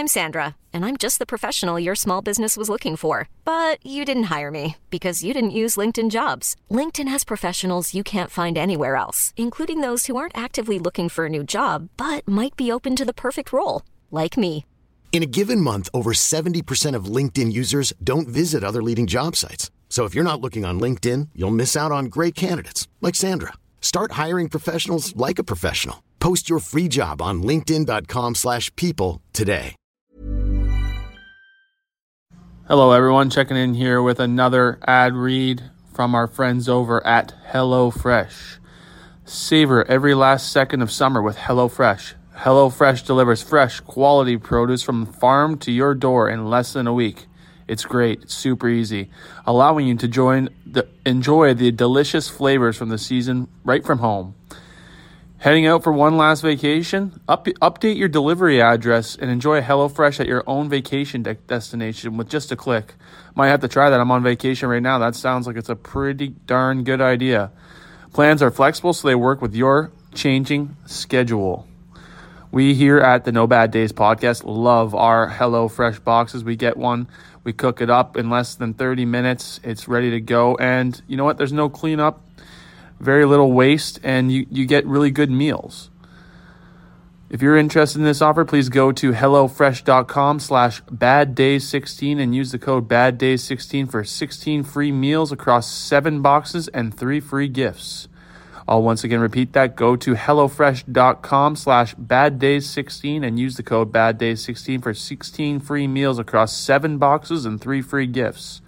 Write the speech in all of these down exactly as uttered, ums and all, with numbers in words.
I'm Sandra, and I'm just the professional your small business was looking for. But you didn't hire me because you didn't use LinkedIn Jobs. LinkedIn has professionals you can't find anywhere else, including those who aren't actively looking for a new job, but might be open to the perfect role, like me. In a given month, over seventy percent of LinkedIn users don't visit other leading job sites. So if you're not looking on LinkedIn, you'll miss out on great candidates like Sandra. Start hiring professionals like a professional. Post your free job on linkedin.com slash people today. Hello, everyone. Checking in here with another ad read from our friends over at HelloFresh. Savor every last second of summer with HelloFresh. HelloFresh delivers fresh, quality produce from the farm to your door in less than a week. It's great. It's super easy, allowing you to join the, enjoy the delicious flavors from the season right from home. Heading out for one last vacation? Up, update your delivery address and enjoy HelloFresh at your own vacation de- destination with just a click. Might have to try that. I'm on vacation right now. That sounds like it's a pretty darn good idea. Plans are flexible, so they work with your changing schedule. We here at the No Bad Days podcast love our HelloFresh boxes. We get one, we cook it up in less than thirty minutes. It's ready to go. And you know what? There's no cleanup, very little waste, and you, you get really good meals. If you're interested in this offer, please go to HelloFresh.com slash BadDays16 and use the code BadDays16 for sixteen free meals across seven boxes and three free gifts. I'll once again repeat that. Go to HelloFresh.com slash BadDays16 and use the code BadDays16 for sixteen free meals across seven boxes and three free gifts.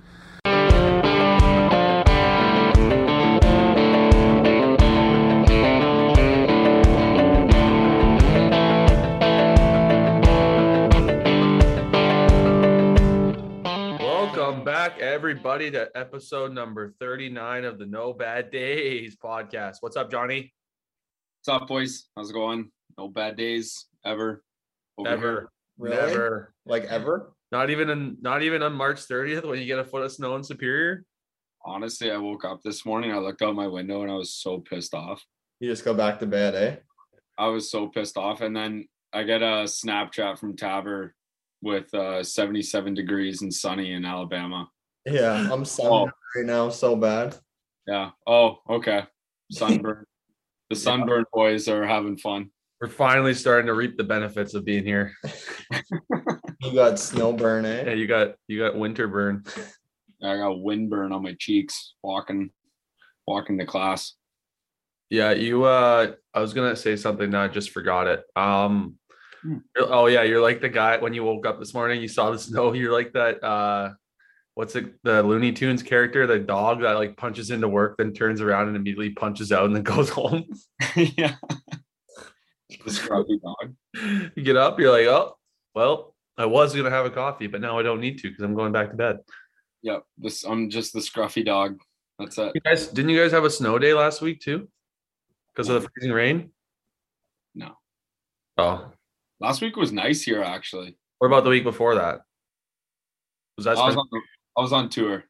Welcome back, everybody, to episode number thirty-nine of the No Bad Days podcast. What's up, Johnny? What's up, boys? How's it going? No bad days ever. Ever. Really? Never. Like ever? Not even in, not even on March thirtieth when you get a foot of snow in Superior? Honestly, I woke up this morning, I looked out my window and I was so pissed off. You just go back to bed, eh? I was so pissed off. And then I get a Snapchat from Taber with uh, seventy-seven degrees and sunny in Alabama. Yeah, I'm sunburned Oh. right now so bad. Yeah. Oh, okay. Sunburn. The sunburn boys are having fun. We're finally starting to reap the benefits of being here. You got snow burn, eh? Yeah, you got you got winter burn. I got windburn on my cheeks walking walking to class. Yeah, you uh I was gonna say something now, I just forgot it. Um Hmm. oh yeah, you're like the guy when you woke up this morning, you saw the snow, you're like that uh what's it the Looney Tunes character, the dog that like punches into work, then turns around and immediately punches out and then goes home. Yeah. The scruffy dog. You get up, you're like, oh, well, I was gonna have a coffee, but now I don't need to because I'm going back to bed. Yep. This I'm just the scruffy dog. That's it. You guys, didn't you guys have a snow day last week too? Because of the freezing rain? No. Oh. Last week was nice here, actually. What about the week before that? Was that I was spring- on, I was on tour.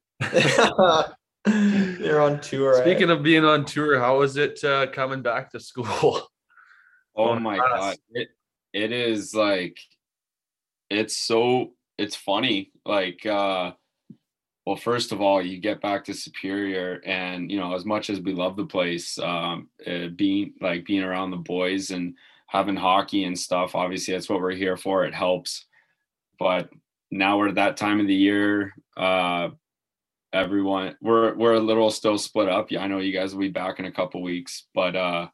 You're on tour. Speaking eh? of being on tour, how is it uh, coming back to school? Oh Oh, my nice. God. It it is like it's so it's funny. Like uh well, first of all, you get back to Superior and you know, as much as we love the place, um uh, being like being around the boys and having hockey and stuff, obviously that's what we're here for. It helps. But now we're at that time of the year. Uh everyone we're we're a little still split up. Yeah, I know you guys will be back in a couple weeks, but uh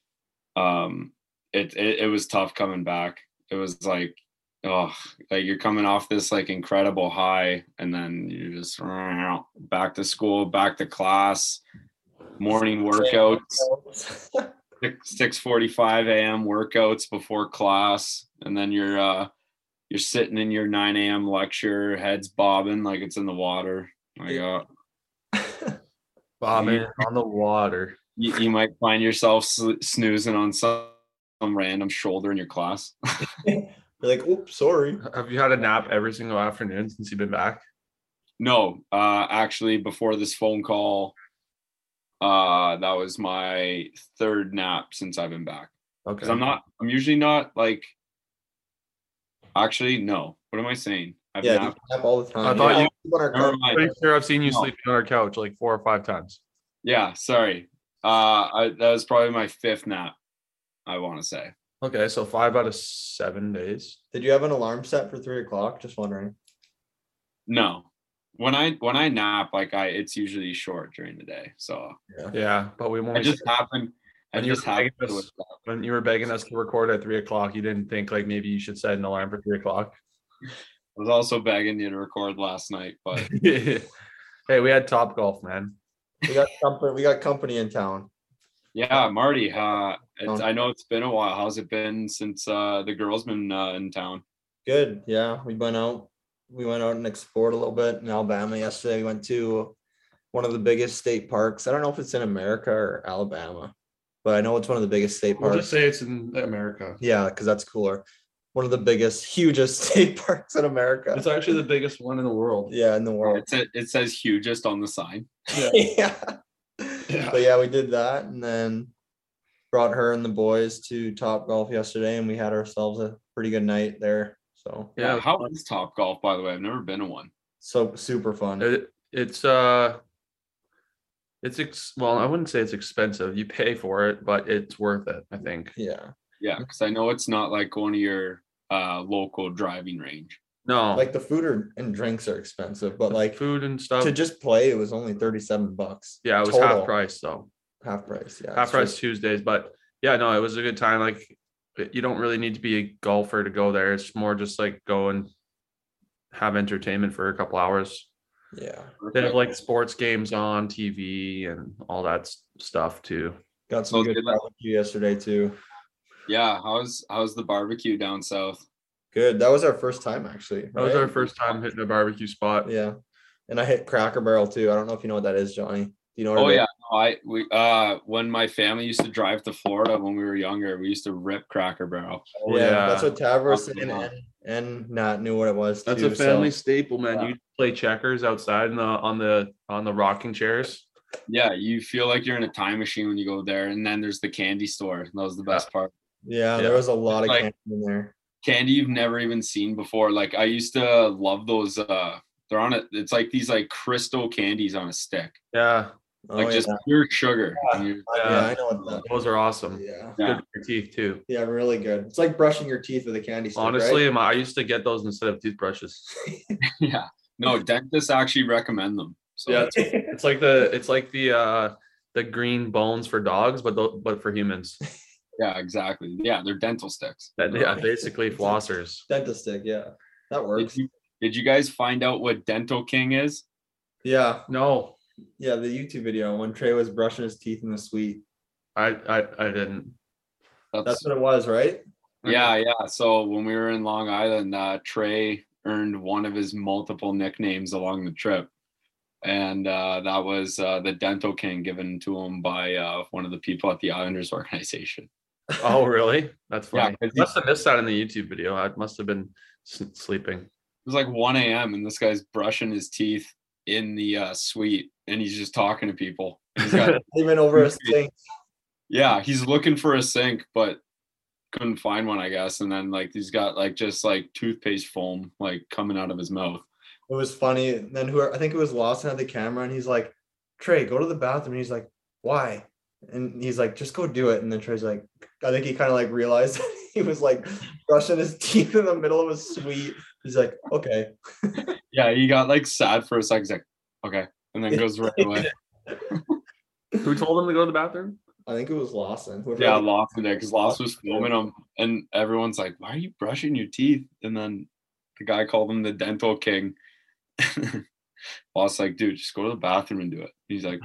um it, it it was tough coming back. It was like, oh, like you're coming off this like incredible high, and then you just back to school, back to class, morning workouts, six forty-five a.m. workouts before class, and then you're uh you're sitting in your nine a.m. lecture, heads bobbing like it's in the water. My God. Bombing on the water. You, you might find yourself sl- snoozing on some, some random shoulder in your class. You're like, oops, sorry. Have you had a nap every single afternoon since you've been back? No, uh, actually, before this phone call, uh, that was my third nap since I've been back. Okay. Because I'm not, I'm usually not like, Actually, no. What am I saying? I've Yeah, you napped. nap all the time. I thought Yeah, you- sleep on our Never couch. mind. Pretty sure I've seen you No. sleeping on our couch like four or five times. Yeah, sorry. Uh, I, that was probably my fifth nap, I want to say. Okay, so five out of seven days. Did you have an alarm set for three o'clock? Just wondering. No. When I when I nap, like I, it's usually short during the day. So Yeah, but we I won't. just happened. I When you just were happened begging to us- wake up. when you were begging us to record at three o'clock, you didn't think like maybe you should set an alarm for three o'clock. I was also begging you to record last night, but Hey, we had Top Golf, man. We got company. We got company in town. yeah, Marty. Uh, it's, I know it's been a while. How's it been since uh, the girls been uh, in town? Good. Yeah, we went out. We went out and explored a little bit in Alabama yesterday. We went to one of the biggest state parks. I don't know if it's in America or Alabama, but I know it's one of the biggest state We'll parks. just say it's in America. Yeah, because that's cooler. One of the biggest, hugest state parks in America. It's actually the biggest one in the world. Yeah, in the world. It's a, it says hugest on the sign. Yeah. yeah. Yeah. But yeah, we did that and then brought her and the boys to Top Golf yesterday, and we had ourselves a pretty good night there. So Yeah. How is Top Golf, by the way? I've never been to one. so super fun. It, it's uh it's ex- well, I wouldn't say it's expensive. You pay for it, but it's worth it, I think. Yeah. Yeah, because I know it's not like going to your uh, local driving range. No, Like the food are, and drinks are expensive, but like food and stuff. to just play, it was only thirty-seven bucks. Yeah, it was total. half price though. Half price. Yeah. Half it's price just- Tuesdays, but yeah, no, it was a good time. Like you don't really need to be a golfer to go there. It's more just like go and have entertainment for a couple hours. Yeah. They have like sports games on T V and all that s- stuff too. Got some So good did that- barbecue yesterday too. Yeah, how's how's the barbecue down south? Good. That was our first time actually. That was right? our first time hitting a barbecue spot. Yeah. And I hit Cracker Barrel too. I don't know if you know what that is, Johnny. Do you know what Oh it is? yeah, no, I we uh when my family used to drive to Florida when we were younger, we used to rip Cracker Barrel. Oh, yeah, yeah. that's what Tav was saying, Yeah. and, and Nat knew what it was That's too. a family so- staple, man. Yeah. You play checkers outside in the on the on the rocking chairs. Yeah, you feel like you're in a time machine when you go there, and then there's the candy store. That was the best part. yeah, Yeah. there was a lot of Like- candy in there. Candy you've never even seen before. Like I used to love those. Uh, they're on it. It's like these like crystal candies on a stick, Yeah, Oh, like just yeah. pure sugar. Yeah. And you- yeah, yeah. I know what that. those are awesome. Yeah, Yeah. Good for your teeth too. yeah, really good. It's like brushing your teeth with a candy stick. Honestly, right? my- I used to get those instead of toothbrushes. yeah. No, dentists actually recommend them. So Yeah, it's, it's like the it's like the uh the green bones for dogs, but tho- but for humans. yeah, exactly. Yeah, they're dental sticks. That, yeah, basically flossers. dentist stick. Yeah, that Did works. you, did you guys find out what Dental King is? Yeah, No, yeah, the YouTube video when Trey was brushing his teeth in the suite. I I, I didn't. That's, That's what it was, right? yeah, yeah. So when we were in Long Island, uh, Trey earned one of his multiple nicknames along the trip. And uh, that was uh, the Dental King given to him by uh, one of the people at the Islanders organization. Oh, really? That's Yeah, funny. 'cause I must have missed that in the YouTube video. I must have been s- sleeping. It was like one a.m. and this guy's brushing his teeth in the uh, suite and he's just talking to people. He's got, Even over a sink. yeah, he's looking for a sink, but couldn't find one, I guess. And then like he's got like just like toothpaste foam like coming out of his mouth. It was funny. And then who I think it was Lawson had the camera, and he's like, "Trey, go to the bathroom." And he's like, "Why?" And he's like, "Just go do it." And then Trey's like, I think he kind of like realized that he was like brushing his teeth in the middle of a suite. He's like, "Okay." Yeah, he got like sad for a second. He's like, okay, and then goes right away. Who told him to go to the bathroom? I think it was Lawson. Whoever Yeah, had the- Lost did it because Lost was filming him, and everyone's like, "Why are you brushing your teeth?" And then the guy called him the Dental King. Lost like, dude, just go to the bathroom and do it. He's like,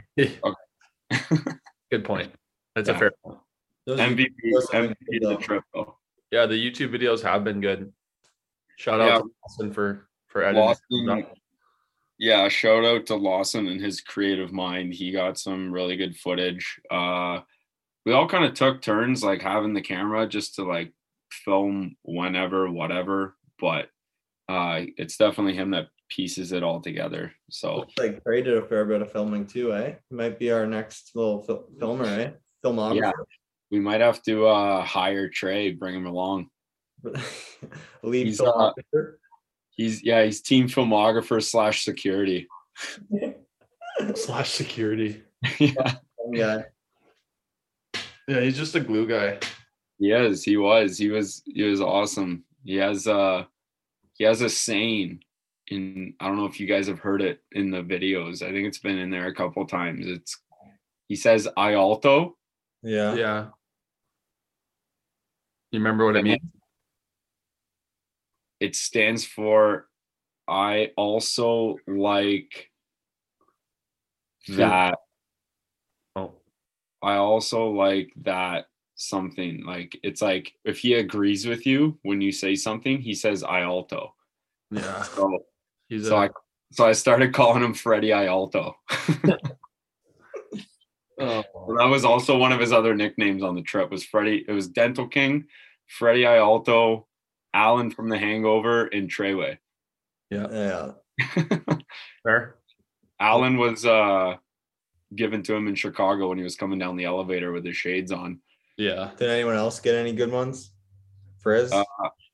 Good point. That's Yeah. a fair point. those- M V P, those have M V been P good, of the though. trip though. Yeah, the YouTube videos have been good. Shout out Yeah. to Lawson for for editing. Lawson, yeah, shout out to Lawson and his creative mind. He got some really good footage. Uh, we all kind of took turns like having the camera just to like film whenever, whatever. But uh, it's definitely him that pieces it all together. So Looks like Trey did a fair bit of filming too, eh? He might be our next little fil- filmer, eh? Filmographer. Yeah. we might have to uh, hire Trey, bring him along. Lead He's, uh, filmographer. He's yeah, he's team filmographer slash security. Slash security. Yeah, Yeah. Yeah, he's just a glue guy. he is. He was. He was. He was awesome. He has uh he has a saying in. I don't know if you guys have heard it in the videos. I think it's been in there a couple times. It's he says "I alto." Yeah. Yeah. You remember what it means? It stands for I also like that. Oh. I also like that something. Like it's like if he agrees with you when you say something, he says I alto. Yeah. So, He's so a, I so I started calling him Freddie I alto. oh. So that was also one of his other nicknames on the trip was Freddie. It was Dental King, Freddie I alto, Alan from The Hangover, and Treyway. Yeah. Yeah. Fair. Alan was uh given to him in Chicago when he was coming down the elevator with his shades on. Yeah. Did anyone else get any good ones? Frizz? Uh,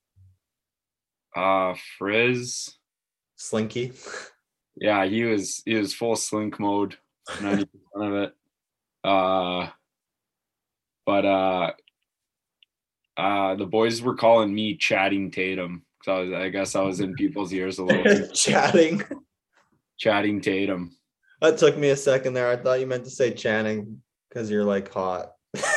uh Frizz. Slinky? Yeah, he was he was full slink mode, ninety percent of it. Uh but uh uh the boys were calling me Chatting Tatum. So I was I guess I was in people's ears a little bit. Chatting. Chatting Tatum. That took me a second there. I thought you meant to say Channing because you're like hot.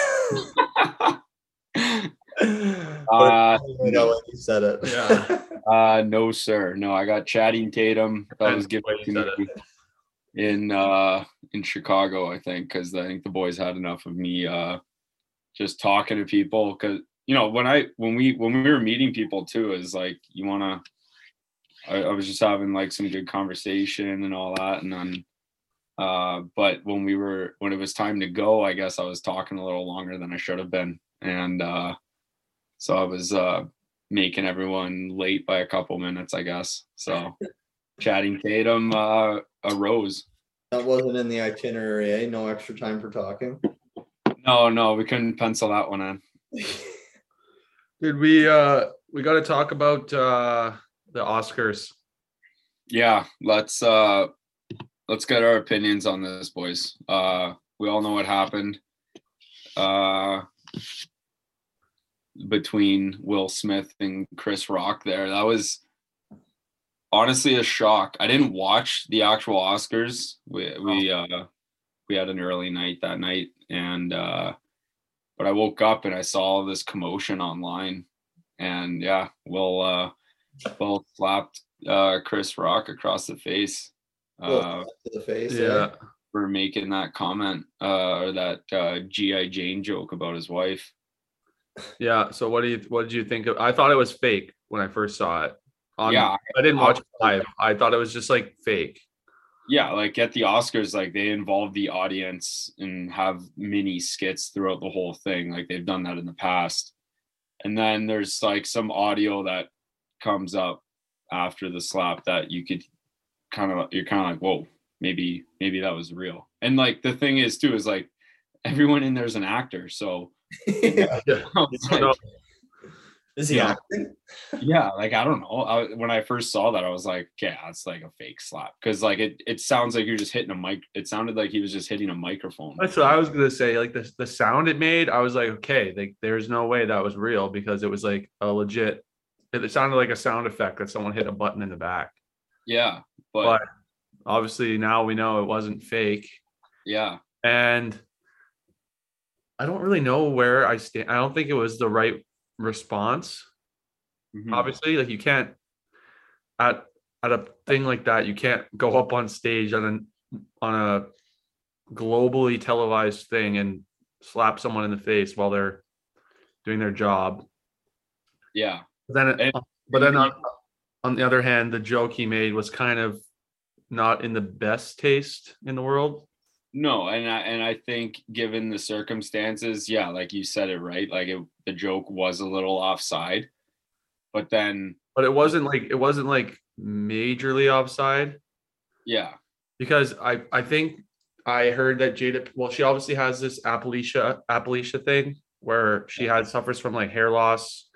Uh, you know when you said it. Yeah. Uh no sir. No, I got Chatting Tatum. That was given Wait, to said me in uh in Chicago, I think, because I think the boys had enough of me uh just talking to people. Because you know when I when we when we were meeting people too, is like you want to. I, I was just having like some good conversation and all that, and then uh but when we were when it was time to go, I guess I was talking a little longer than I should have been, and uh so I was uh making everyone late by a couple minutes, I guess. So Chatting Tatum uh arose. That wasn't in the itinerary, eh? No extra time for talking. No, no, we couldn't pencil that one in. Did we uh we got to talk about uh the Oscars. Yeah, let's uh let's get our opinions on this, boys. Uh we all know what happened uh between Will Smith and Chris Rock there. That was honestly a shock. I didn't watch the actual Oscars. We we uh we had an early night that night, and uh but I woke up and I saw all this commotion online, and yeah, Will uh Will slapped uh Chris Rock across the face uh to the face. Yeah. for making that comment uh or that uh G I Jane joke about his wife. Yeah. So what do you what did you think of? I thought it was fake when I first saw it. On, Yeah, I didn't watch it live. I thought it was just like fake. Yeah, like at the Oscars, like they involve the audience and have mini skits throughout the whole thing. Like they've done that in the past. And then there's like some audio that comes up after the slap that you could kind of, you're kind of like, whoa, maybe, maybe that was real. And like the thing is too, is like everyone in there's an actor. So Yeah. it's like, No. Is he Yeah. acting? yeah, like I don't know. I, when I first saw that, I was like, yeah, it's like a fake slap because like it, it sounds like you're just hitting a mic. It sounded like he was just hitting a microphone. That's what I was gonna say. Like the the sound it made, I was like, okay, like there's no way that was real because it was like a legit. It sounded like a sound effect that someone hit a button in the back. Yeah, but, But obviously now we know it wasn't fake. yeah, And I don't really know where I stand. I don't think it was the right response. mhm. Obviously, like you can't at at a thing like that, you can't go up on stage on a on a globally televised thing and slap someone in the face while they're doing their job. yeah. But then, it, And- but then on, on the other hand, the joke he made was kind of not in the best taste in the world. No, and I and I think given the circumstances, yeah, like you said it right. Like it, the joke was a little offside, but then But it wasn't like it wasn't like majorly offside. yeah, Because I I think I heard that Jada, well, she obviously has this Appalachia Appalachia thing where she had suffers from like hair loss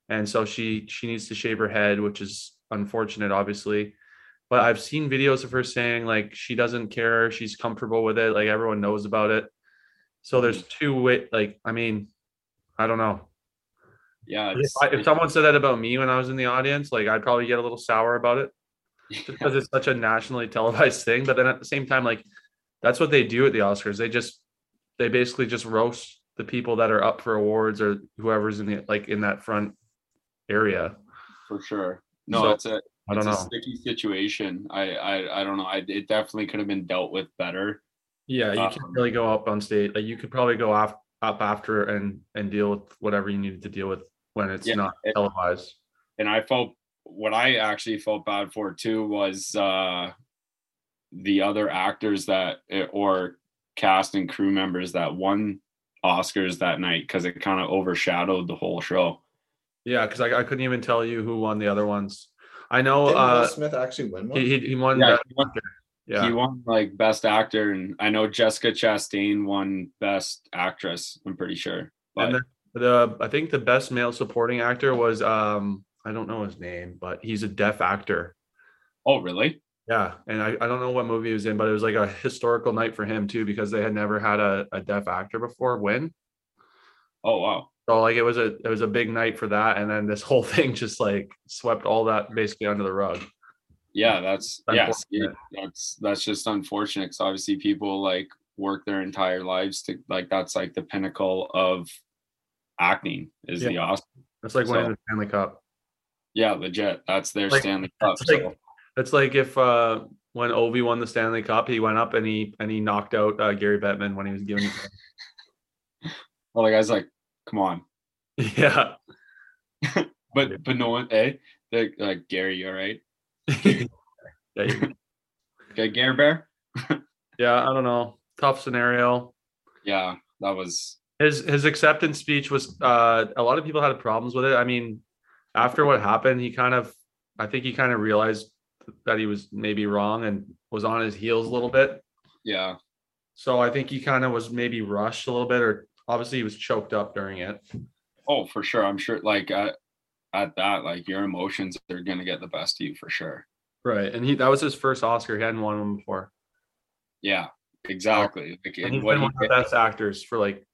and so she she needs to shave her head, which is unfortunate, obviously. But I've seen videos of her saying like she doesn't care, she's comfortable with it, like everyone knows about it. So there's two way, like I mean, I don't know. Yeah, If, it's, I, if someone said that about me when I was in the audience, like I'd probably get a little sour about it, just because it's such a nationally televised thing. But then at the same time, like that's what they do at the Oscars. They just they basically just roast the people that are up for awards or whoever's in the like in that front area. for sure. No, So, it's a I it's don't a know. sticky situation. I I I don't know. I it definitely could have been dealt with better. Yeah, you Um, can't really go up on stage. Like you could probably go off up after and and deal with whatever you needed to deal with when it's Yeah, not it- televised. and I felt what I actually felt bad for too was uh the other actors that or cast and crew members that won Oscars that night because it kind of overshadowed the whole show. Yeah, because I, I couldn't even tell you who won the other ones. I know Didn't Will uh Smith actually win one? he he, he won Yeah, Best he won- Actor. Yeah. He won like best actor, and I know Jessica Chastain won best actress. I'm pretty sure. But And the, the I think the best male supporting actor was um I don't know his name, but he's a deaf actor. oh, really? Yeah, and I, I don't know what movie he was in, but it was like a historical night for him too because they had never had a, a deaf actor before win. Oh, wow. So like it was a it was a big night for that, and then this whole thing just like swept all that basically under the rug. Yeah, that's yes, Unfortunate. that's that's just unfortunate because obviously people like work their entire lives to like that's like the pinnacle of acting is the Yeah. Oscar. It's like winning So- the Stanley Cup. Yeah, legit. That's their Like, Stanley Cup. It's like So it's like if uh when Ovi won the Stanley Cup, he went up and he and he knocked out uh, Gary Bettman when he was giving. well, the guy's like, come on. Yeah. But but no one, eh? They're like Gary, you all right? yeah, you- Okay, Gary Bear? yeah, I don't know. Tough scenario. Yeah, that was His his acceptance speech was uh a lot of people had problems with it. I mean, after what happened, he kind of I think he kind of realized that he was maybe wrong and was on his heels a little bit. yeah. So I think he kind of was maybe rushed a little bit, or obviously he was choked up during it. Oh, for sure. I'm sure like at, at that, like your emotions are gonna get the best of you for sure. Right. And he that was his first Oscar. He hadn't won one before. Yeah, exactly. Like And and he's what been he one of the did, best actors for like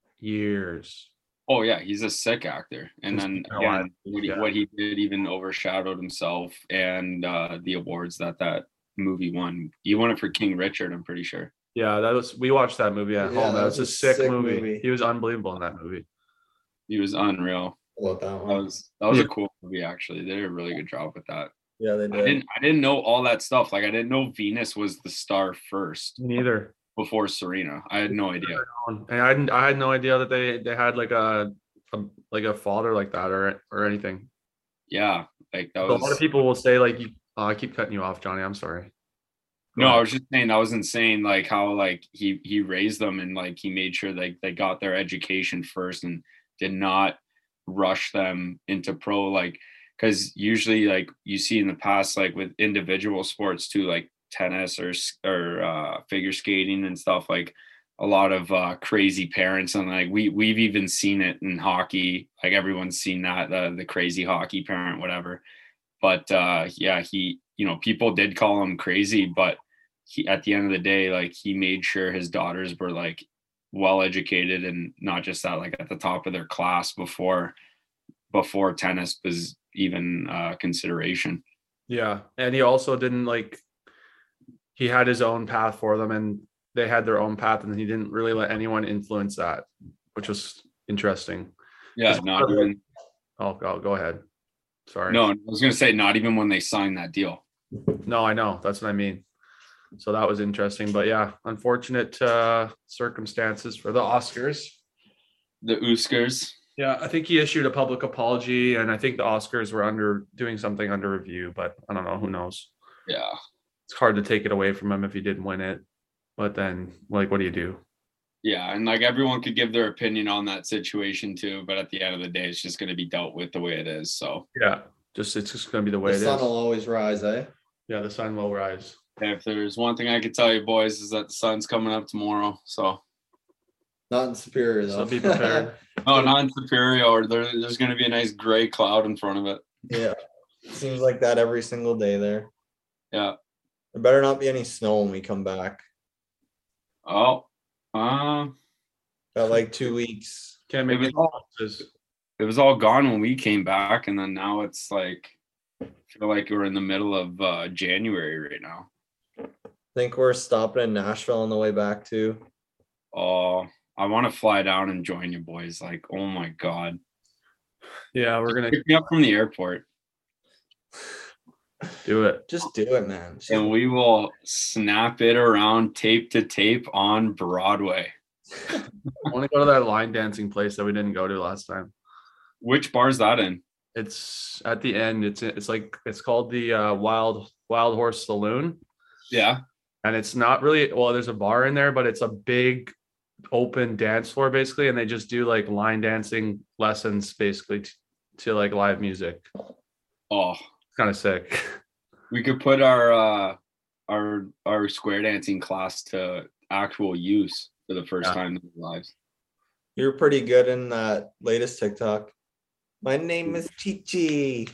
years. oh yeah, he's a sick actor. And He's then been alive, again, what he, yeah. what he did even overshadowed himself and uh the awards that that movie won. He won it for King Richard, I'm pretty sure. Yeah, that was we watched that movie at Yeah, home. That, that was, was a a sick, sick movie. movie. He was unbelievable in that movie. He was unreal. About that That one. was that was Yeah. a cool movie actually. They did a really good job with that. Yeah, they I did. didn't I didn't know all that stuff. Like I didn't know Venus was the star first Me neither. before Serena. I had no idea. And I hadn't I had no idea that they they had like a, a like a father like that or or anything. Yeah, like that So a was lot of people will say like you oh, I keep cutting you off, Johnny. I'm sorry. Go no, I ahead. was just saying that was insane. Like how like he he raised them and like he made sure like they got their education first and did not rush them into pro. Like because usually like you see in the past like with individual sports too, like tennis or s- or uh, figure skating and stuff like a lot of uh, crazy parents and like we we've even seen it in hockey. Like everyone's seen that the the crazy hockey parent, whatever. But uh, yeah, he you know people did call him crazy, but he at the end of the day, like he made sure his daughters were like well educated and not just that like at the top of their class before before tennis was even uh, consideration. Yeah. And he also didn't like he had his own path for them and they had their own path and he didn't really let anyone influence that, which was interesting. Yeah, Just- not even. Oh, go, go ahead. Sorry. No, I was gonna say not even when they signed that deal. No, I know. That's what I mean. So that was interesting. But yeah, unfortunate uh, circumstances for the Oscars. The Oscars. Yeah, I think he issued a public apology, and I think the Oscars were under doing something under review, but I don't know. Who knows? Yeah, It's hard to take it away from him if he didn't win it. But then, like, what do you do? yeah, and like everyone could give their opinion on that situation too, but at the end of the day, it's just gonna be dealt with the way it is. So Yeah, just it's just going to be the way The it sun is. will always rise, eh? Yeah, the sun will rise. if there's one thing I could tell you boys is that the sun's coming up tomorrow. So Not in Superior So though. be prepared. No, not in Superior. There, there's going to be a nice gray cloud in front of it. Yeah. Seems like that every single day there. Yeah. There better not be any snow when we come back. Oh, uh, Got like two weeks. Can't it make was it. all it was all gone when we came back, and then now it's like I feel like we're in the middle of uh, January right now. Think we're stopping in Nashville on the way back too. Oh, I want to fly down and join you boys. Like, oh my god, Yeah, we're gonna pick me up from the airport, do it. Just do it, man. Just- and we will snap it around tape to tape on Broadway. I want to go to that line dancing place that we didn't go to last time. Which bar's that in? It's at the end. It's it's like it's called the uh, Wild Wild Horse Saloon, Yeah. and it's not really well. There's a bar in there, but it's a big open dance floor basically, and they just do like line dancing lessons basically t- to like live music. Oh, It's kind of sick. we could put our uh, our our square dancing class to actual use for the first Yeah. time in our lives. You're pretty good in that latest TikTok. My name is Chi-Chi.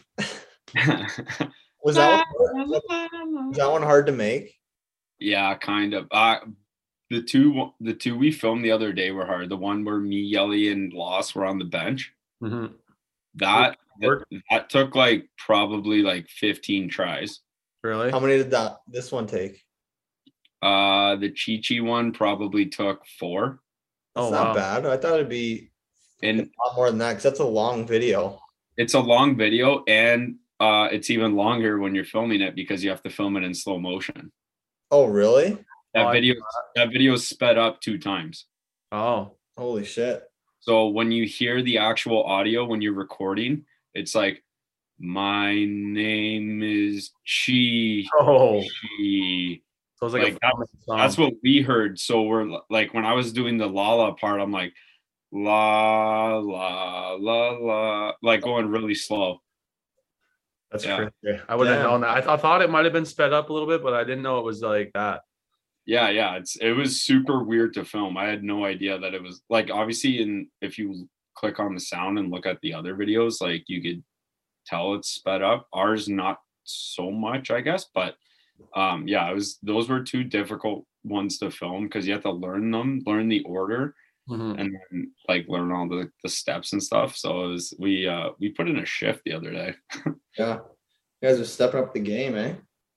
Was that one, was that one hard to make? Yeah, kind of. Uh, the two the two we filmed the other day were hard. The one where me, Yelly, and Loss were on the bench. Mhm. That that, Work. that took like probably like fifteen tries. Really? How many did that this one take? Uh, the Chi Chi one probably took four. That's Oh, not wow. bad. I thought it'd be a And lot more than that because that's a long video. it's a long video, and uh, it's even longer when you're filming it because you have to film it in slow motion. Oh, really? That Oh, I video that video is sped up two times. Oh, Holy shit. So when you hear the actual audio when you're recording, it's like, my name is Chi. oh. Chi. So it's like, Like, a that- family song. That's what we heard. So we're like, when I was doing the Lala part, I'm like, la, la, la, la, like going really slow. That's yeah. crazy. I wouldn't have Damn. known that. I, th- I thought it might have been sped up a little bit, but I didn't know it was like that. Yeah, yeah. It's it was super weird to film. I had no idea that it was like obviously in if you click on the sound and look at the other videos, like you could tell it's sped up. Ours not so much, I guess, but um yeah, it was those were two difficult ones to film because you have to learn them, learn the order, Mhm. and then like learn all the, the steps and stuff. So it was we uh we put in a shift the other day. Yeah. You guys are stepping up the game, eh?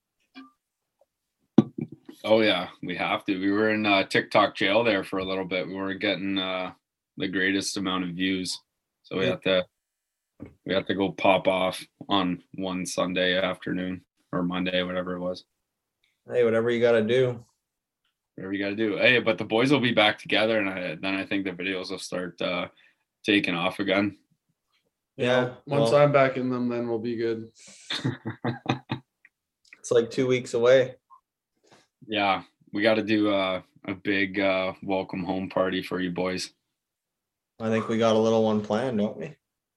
Oh yeah, we have to. We were in uh, TikTok jail there for a little bit. We weren't getting uh, the greatest amount of views, so we Yeah. had to we had to go pop off on one Sunday afternoon or Monday, whatever it was. Hey, whatever you got to do. Whatever you got to do. Hey, but the boys will be back together, and I, then I think the videos will start uh, taking off again. Yeah. Once well, I'm back in them, then we'll be good. it's like two weeks away. Yeah, we got to do uh, a big uh, welcome home party for you boys. I think we got a little one planned, don't we?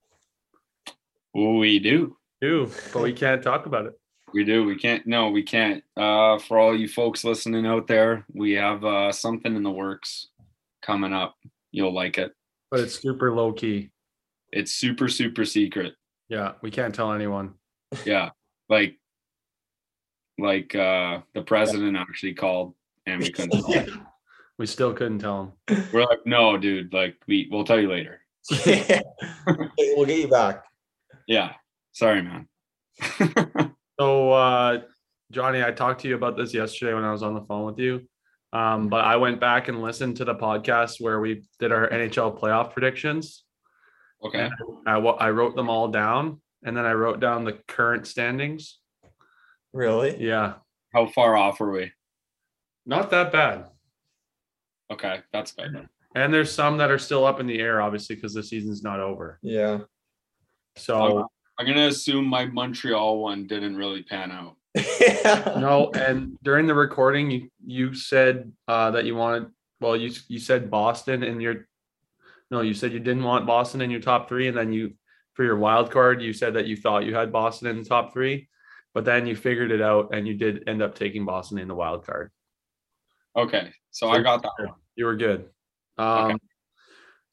We do. Do, but we can't talk about it. We do. We can't. No, we can't. Uh, for all you folks listening out there, we have uh, something in the works coming up. You'll like it. But it's super low key. It's super, super secret. Yeah, we can't tell anyone. Yeah. Like, like uh, the president actually called and we couldn't tell him. We still couldn't tell him. We're like, no, dude, like we we'll tell you later. We'll get you back. Yeah. Sorry, man. So, uh, Johnny, I talked to you about this yesterday when I was on the phone with you. Um, but I went back and listened to the podcast where we did our N H L playoff predictions. Okay. I, wa- I wrote them all down, and then I wrote down the current standings. Really? Yeah, How far off are we? not that bad. Okay, that's good. And there's some that are still up in the air, obviously, because the season's not over. Yeah. So, I'm gonna assume my Montreal one didn't really pan out. no, and during the recording, you you said uh, that you wanted. Well, you you said Boston in your. No, you said you didn't want Boston in your top three, and then you, for your wild card, you said that you thought you had Boston in the top three, but then you figured it out, and you did end up taking Boston in the wild card. Okay, so So I got that one. You were good. Um, Okay.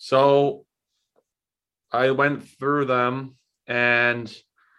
So I went through them, and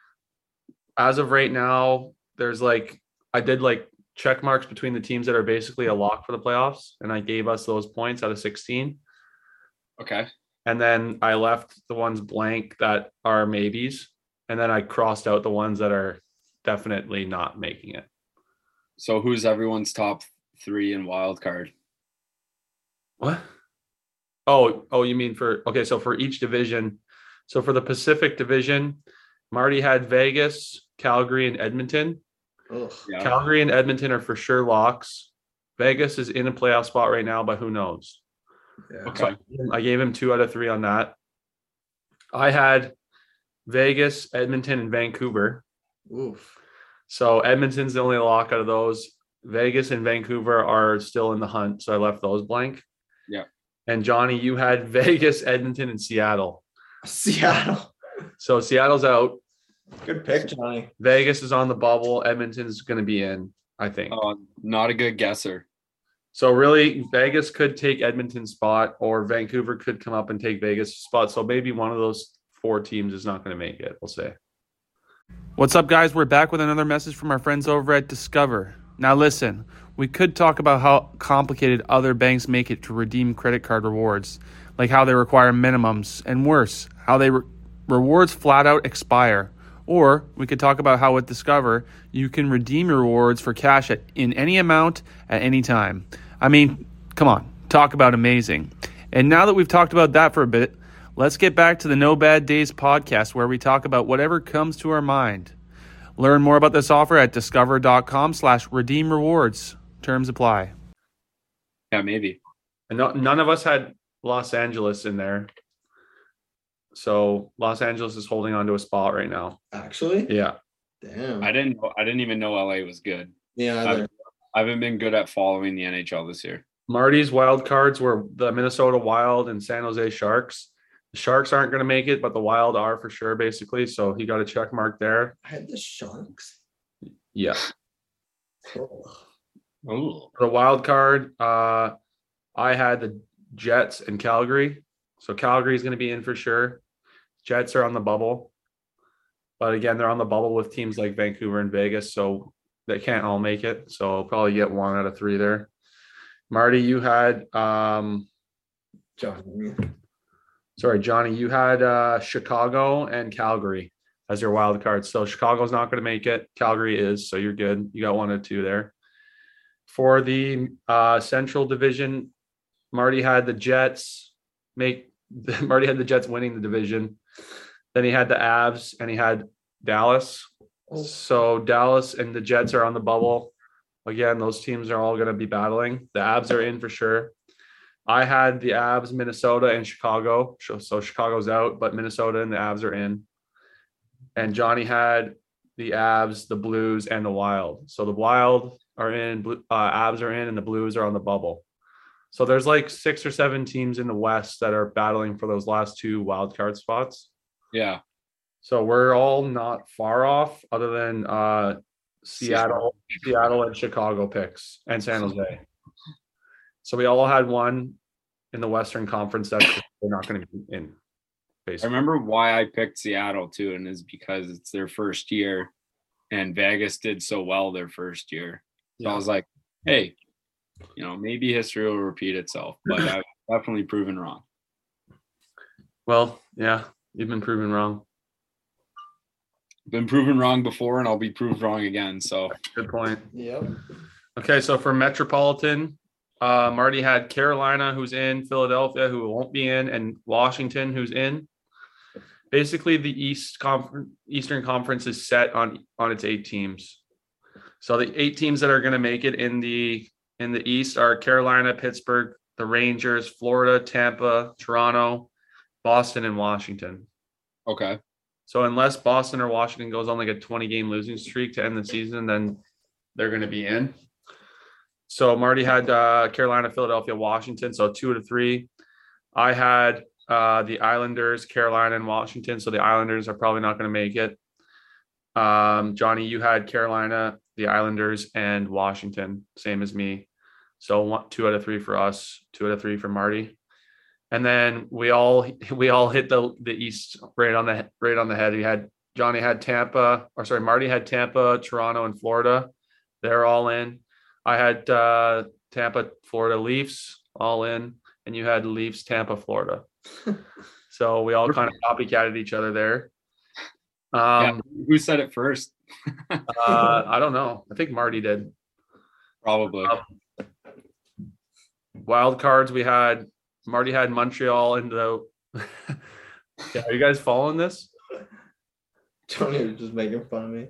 as of right now, there's like I did like check marks between the teams that are basically a lock for the playoffs, and I gave us those points out of sixteen. Okay. And then I left the ones blank that are maybes, and then I crossed out the ones that are definitely not making it. So who's everyone's top three in wild card? What? Oh, oh, you mean for okay, so for each division. So for the Pacific Division, Marty had Vegas, Calgary, and Edmonton. Ugh. Yeah. Calgary and Edmonton are for sure locks. Vegas is in a playoff spot right now, but who knows? Yeah. Okay. So I gave him- I gave him two out of three on that. I had Vegas, Edmonton, and Vancouver. Oof. So Edmonton's the only lock out of those. Vegas and Vancouver are still in the hunt, so I left those blank. Yeah. And Johnny, you had Vegas, Edmonton, and Seattle. Seattle. So Seattle's out. Good pick, Johnny. Vegas is on the bubble. Edmonton's going to be in, I think. Oh, not a good guesser. So really, Vegas could take Edmonton's spot, or Vancouver could come up and take Vegas' spot. So maybe one of those four teams is not going to make it, we'll say. What's up, guys? We're back with another message from our friends over at Discover. Now listen, we could talk about how complicated other banks make it to redeem credit card rewards, like how they require minimums, and worse, how they re- rewards flat out expire. Or we could talk about how with Discover, you can redeem your rewards for cash at, in any amount at any time. I mean, come on, talk about amazing. And now that we've talked about that for a bit, let's get back to the No Bad Days podcast, where we talk about whatever comes to our mind. Learn more about this offer at discover.com slash redeem rewards. Terms apply. Yeah, maybe. And no, none of us had Los Angeles in there. So Los Angeles is holding on to a spot right now. Actually? Yeah. Damn. I didn't know, I didn't even know L A was good. Yeah. I Either. I haven't been good at following the N H L this year. Marty's wild cards were the Minnesota Wild and San Jose Sharks. The Sharks aren't going to make it, but the Wild are for sure, basically. So he got a check mark there. I had the Sharks. Yeah. Oh. Oh, For the wild card, uh, I had the Jets and Calgary. So Calgary is going to be in for sure. Jets are on the bubble. But again, they're on the bubble with teams like Vancouver and Vegas, so they can't all make it. So I'll probably get one out of three there. Marty, you had um, Johnny. sorry, Johnny, you had uh, Chicago and Calgary as your wild cards. So Chicago's not going to make it. Calgary is, so you're good. You got one or two there. For the uh, Central Division, Marty had the Jets make. Marty had the Jets winning the division. Then he had the Avs and he had Dallas. Oh. So Dallas and the Jets are on the bubble. Again, those teams are all going to be battling. The Avs are in for sure. I had the Avs, Minnesota, and Chicago. So Chicago's out, but Minnesota and the Avs are in. And Johnny had the Avs, the Blues, and the Wild. So the Wild are in, uh, Avs are in, and the Blues are on the bubble. So there's like six or seven teams in the West that are battling for those last two wild card spots. yeah. So we're all not far off, other than uh, Seattle, Seattle, and Chicago picks, and San Jose. So we all had one in the Western Conference that they're not going to be in. I Basically, remember why I picked Seattle too, and is because it's their first year, and Vegas did so well their first year. So I was like, hey, you know, maybe history will repeat itself, but I've definitely proven wrong. well, yeah, you've been proven wrong. Been proven wrong before, and I'll be proved wrong again. So Good point. Yep. Okay, so for Metropolitan, uh, Marty had Carolina, who's in, Philadelphia, who won't be in, and Washington, who's in. Basically, the East Conference, Eastern Conference is set on on its eight teams. So the eight teams that are going to make it in the in the East are Carolina, Pittsburgh, the Rangers, Florida, Tampa, Toronto, Boston, and Washington. okay, So unless Boston or Washington goes on like a twenty game losing streak to end the season, then they're going to be in. So Marty had uh, Carolina, Philadelphia, Washington. So two out of three. I had uh, the Islanders, Carolina, and Washington. So the Islanders are probably not going to make it. Um, Johnny, you had Carolina, the Islanders, and Washington, same as me. So one, two out of three for us, two out of three for Marty. And then we all we all hit the the East right on the right on the head. We had Johnny had Tampa, or sorry, Marty had Tampa, Toronto, and Florida. They're all in. I had uh, Tampa, Florida Leafs all in, and you had Leafs, Tampa, Florida. So we all kind of copycatted each other there. Um, yeah, who said it first? uh, I don't know. I think Marty did. Probably. Um, wild cards, we had Marty had Montreal in the. Yeah, are you guys following this? Tony was just making fun of me.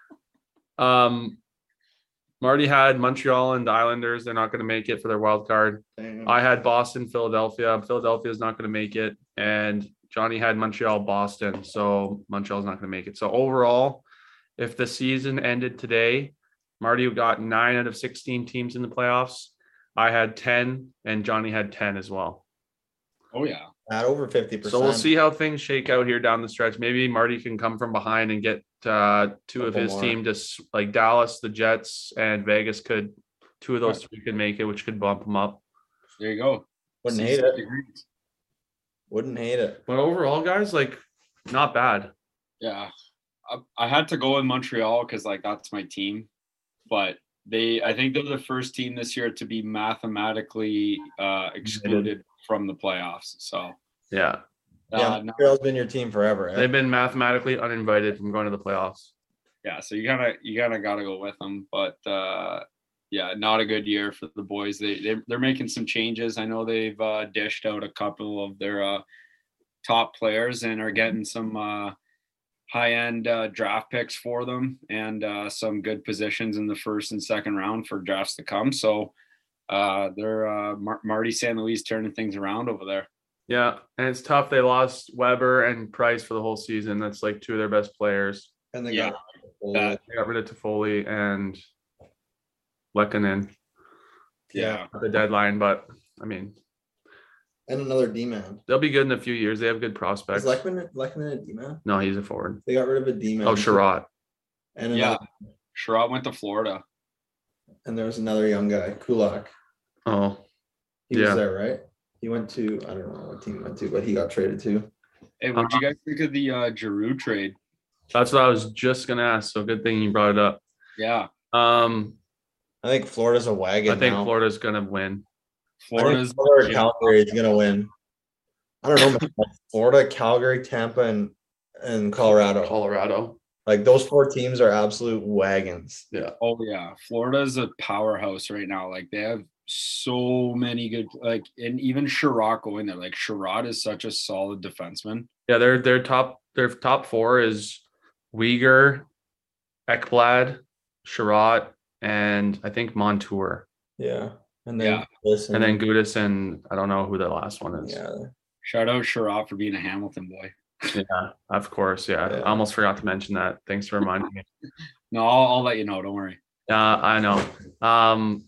Um, Marty had Montreal and the Islanders. They're not going to make it for their wild card. Damn. I had Boston, Philadelphia. Philadelphia is not going to make it, and Johnny had Montreal, Boston. So Montreal's not going to make it. So overall, if the season ended today, Marty got nine out of sixteen teams in the playoffs. I had ten, and Johnny had ten as well. Oh yeah, at over fifty percent. So we'll see how things shake out here down the stretch. Maybe Marty can come from behind and get uh, two of his more. team to s- like Dallas, the Jets, and Vegas could. Two of those three could make it, which could bump them up. there you go. Wouldn't hate it. Wouldn't hate it. But overall, guys, like, not bad. Yeah, I, I had to go with Montreal because like that's my team, but they I think they're the first team this year to be mathematically uh, excluded from the playoffs. So Yeah. uh, Yeah, no- Montreal's been your team forever. Eh? They've been mathematically uninvited from going to the playoffs. yeah, so you kind of you kind of got to go with them, but uh, yeah, not a good year for the boys. They they they're making some changes. I know they've uh, dished out a couple of their uh, top players and are getting some uh, high-end uh, draft picks for them and uh, some good positions in the first and second round for drafts to come. So uh, they're uh, Mar- Marty San Luis turning things around over there. Yeah. And it's tough. They lost Weber and Price for the whole season. That's like two of their best players. and they Yeah. got That- They got rid of Toffoli and Lekanen yeah, at the deadline. But, I mean, and another D man. they'll be good in a few years. They have good Is prospects. Lekman Lekman a D man? No, he's a forward. They got rid of a D man. Oh, Sherrod. And Yeah, another, Sherrod went to Florida. and there was another young guy, Kulak. Oh, He Yeah. was there, right? He went to I don't know what team he went to, but he got traded too. Hey, what did you guys think of the uh, Giroux trade? that's what I was just going to ask. So good thing you brought it up. Yeah, Um, I think Florida's a wagon. I think now. Florida's going to win. I think Florida's Florida or Calgary is gonna win. I don't know, man. Florida, Calgary, Tampa, and and Colorado. Colorado. Like those four teams are absolute wagons. Oh yeah, Florida's a powerhouse right now. Like they have so many good, like, and even Sherrod going there. Like Sherrod is such a solid defenseman. Yeah, their their top their top four is Uyghur, Ekblad, Sherrod, and I think Montour. Yeah, and then Yeah. this And then Gudis, and I don't know who the last one is. yeah, Shout out Sherrod for being a Hamilton boy. Yeah, of course. Yeah. Yeah. I almost forgot to mention that. Thanks for reminding me. No, I'll, I'll let you know. Don't worry. Uh, I know. Um,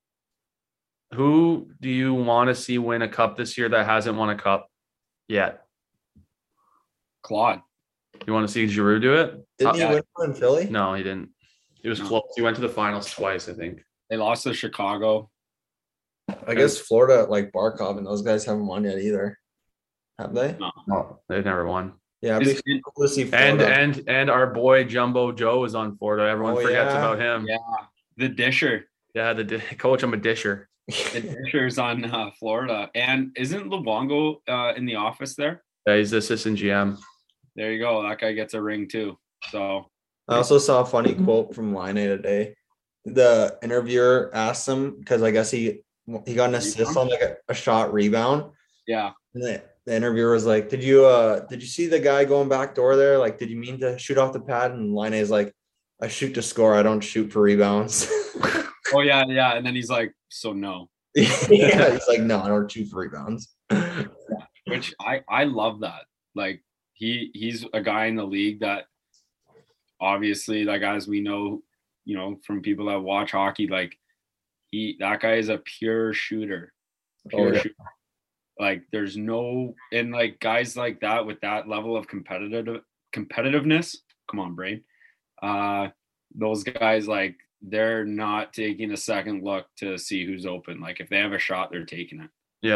who do you want to see win a cup this year that hasn't won a cup yet? Claude. You want to see Giroux do it? didn't Uh, he win one in Philly? No, he didn't. He was No. close. He went to the finals twice, I think. They lost to Chicago. I guess Florida, like Barkov and those guys, haven't won yet either. Have they? No. No, they've never won. Yeah, it'd Is- be cool to see And Florida. and and our boy Jumbo Joe is on Florida. Everyone Oh, forgets yeah. about him. Yeah, the Disher. Yeah, the di- coach. I'm a disher. The Disher's on uh, Florida. And isn't Luongo uh, in the office there? Yeah, he's the assistant G M. There you go. That guy gets a ring too. So I also saw a funny quote from Line A today. The interviewer asked him because I guess he he got an assist on like a, a shot rebound. yeah, And the, the interviewer was like, "Did you uh did you see the guy going back door there? Like, did you mean to shoot off the pad?" And Line A is like, "I shoot to score. I don't shoot for rebounds." oh yeah, yeah. And then he's like, so no. Yeah, he's like, "No, I don't shoot for rebounds." Which I I love that. Like he he's a guy in the league that obviously, like as we know, you know, from people that watch hockey, like he that guy is a pure shooter. Pure Oh, yeah. shooter. Like there's no and like guys like that with that level of competitive competitiveness. Come on, brain. Uh those guys like they're not taking a second look to see who's open. Like if they have a shot, they're taking it. Yeah,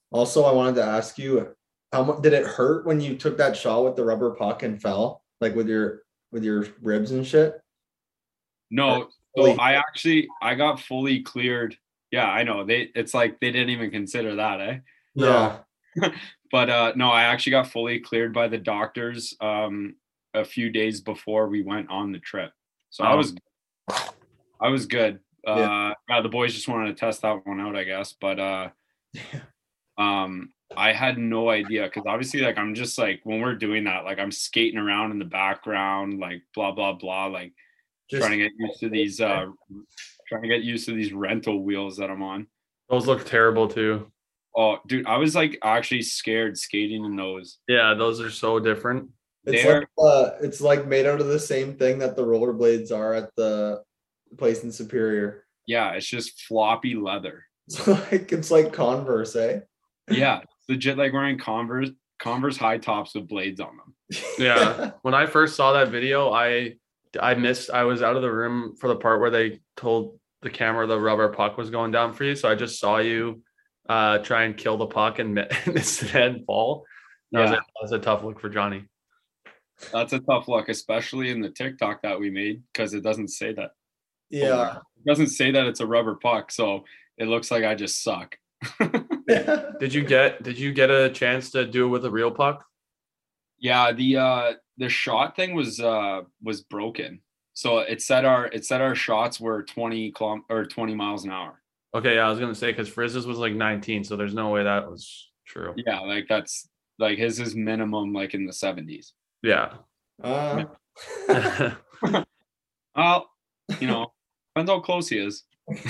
Also, I wanted to ask you, how much did it hurt when you took that shot with the rubber puck and fell, like with your with your ribs and shit? No, so I actually I got fully cleared. Yeah, I know. They it's like they didn't even consider that, eh? Yeah. But uh no, I actually got fully cleared by the doctors um a few days before we went on the trip. So I Oh. was I was good. Uh Yeah. yeah, the boys just wanted to test that one out, I guess. But uh um I had no idea because obviously like I'm just like when we're doing that, like I'm skating around in the background, like blah blah blah, like Just trying to get used to these uh trying to get used to these rental wheels that I'm on. Those look terrible too. Oh, dude, I was like actually scared skating in those. Yeah, those are so different. it's They're like uh it's like made out of the same thing that the rollerblades are at the place in Superior. yeah, it's just floppy leather. It's like it's like Converse, eh? Yeah, it's legit like wearing Converse Converse high tops with blades on them. Yeah. When I first saw that video, I I missed I was out of the room for the part where they told the camera the rubber puck was going down for you. So I just saw you uh try and kill the puck and instead fall. That, was a, Yeah. that was a tough look for Johnny. That's a tough look, especially in the TikTok that we made because it doesn't say that. Yeah. It doesn't say that it's a rubber puck, so it looks like I just suck. Did you get did you get a chance to do it with a real puck? Yeah, the uh the shot thing was uh was broken. So it said our it said our shots were twenty kilom- or twenty miles an hour. Okay, yeah, I was gonna say because Frizz's was like nineteen, so there's no way that was true. Yeah, like that's like his is minimum like in the seventies. Yeah. Uh, Well, you know, depends how close he is.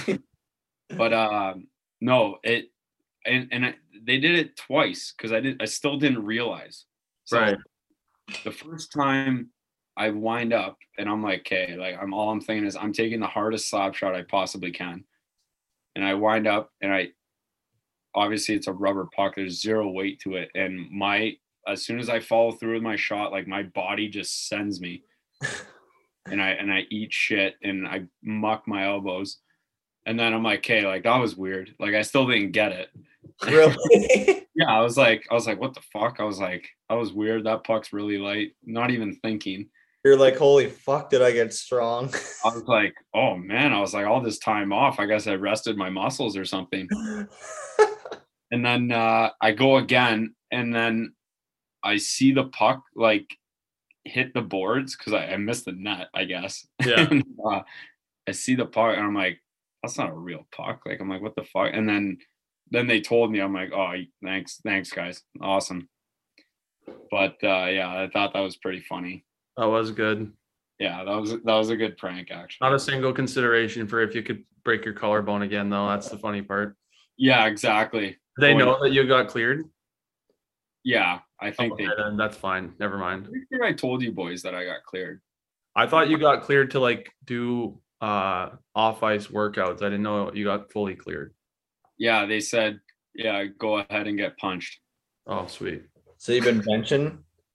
But um no, it and and I, they did it twice because I did I still didn't realize. So Right. the first time I wind up and I'm like, okay, like I'm all I'm thinking is I'm taking the hardest slap shot I possibly can. And I wind up and I obviously it's a rubber puck, there's zero weight to it. And my as soon as I follow through with my shot, like my body just sends me. and I and I eat shit and I muck my elbows. And then I'm like, okay, like that was weird. Like I still didn't get it. really? Yeah, I was like, I was like, what the fuck? I was like, that was weird. That puck's really light. Not even thinking. You're like, holy fuck, did I get strong? I was like, oh man, I was like, all this time off. I guess I rested my muscles or something. And then uh, I go again, and then I see the puck like hit the boards because I, I missed the net, I guess. Yeah. And, uh, I see the puck, and I'm like, that's not a real puck. Like, I'm like, what the fuck? And then then they told me, I'm like, oh, thanks, thanks, guys, awesome. But uh, yeah, I thought that was pretty funny. That was good. Yeah, that was that was a good prank, actually. Not a single consideration for if you could break your collarbone again, though. That's the funny part. Yeah, exactly. They Oh, know that you got cleared? Yeah, I think Okay, they. then that's fine. Never mind. I'm pretty sure I told you boys that I got cleared. I thought you got cleared to like do uh off ice workouts. I didn't know you got fully cleared. Yeah, they said, yeah, go ahead and get punched. Oh, sweet. So you've been benching?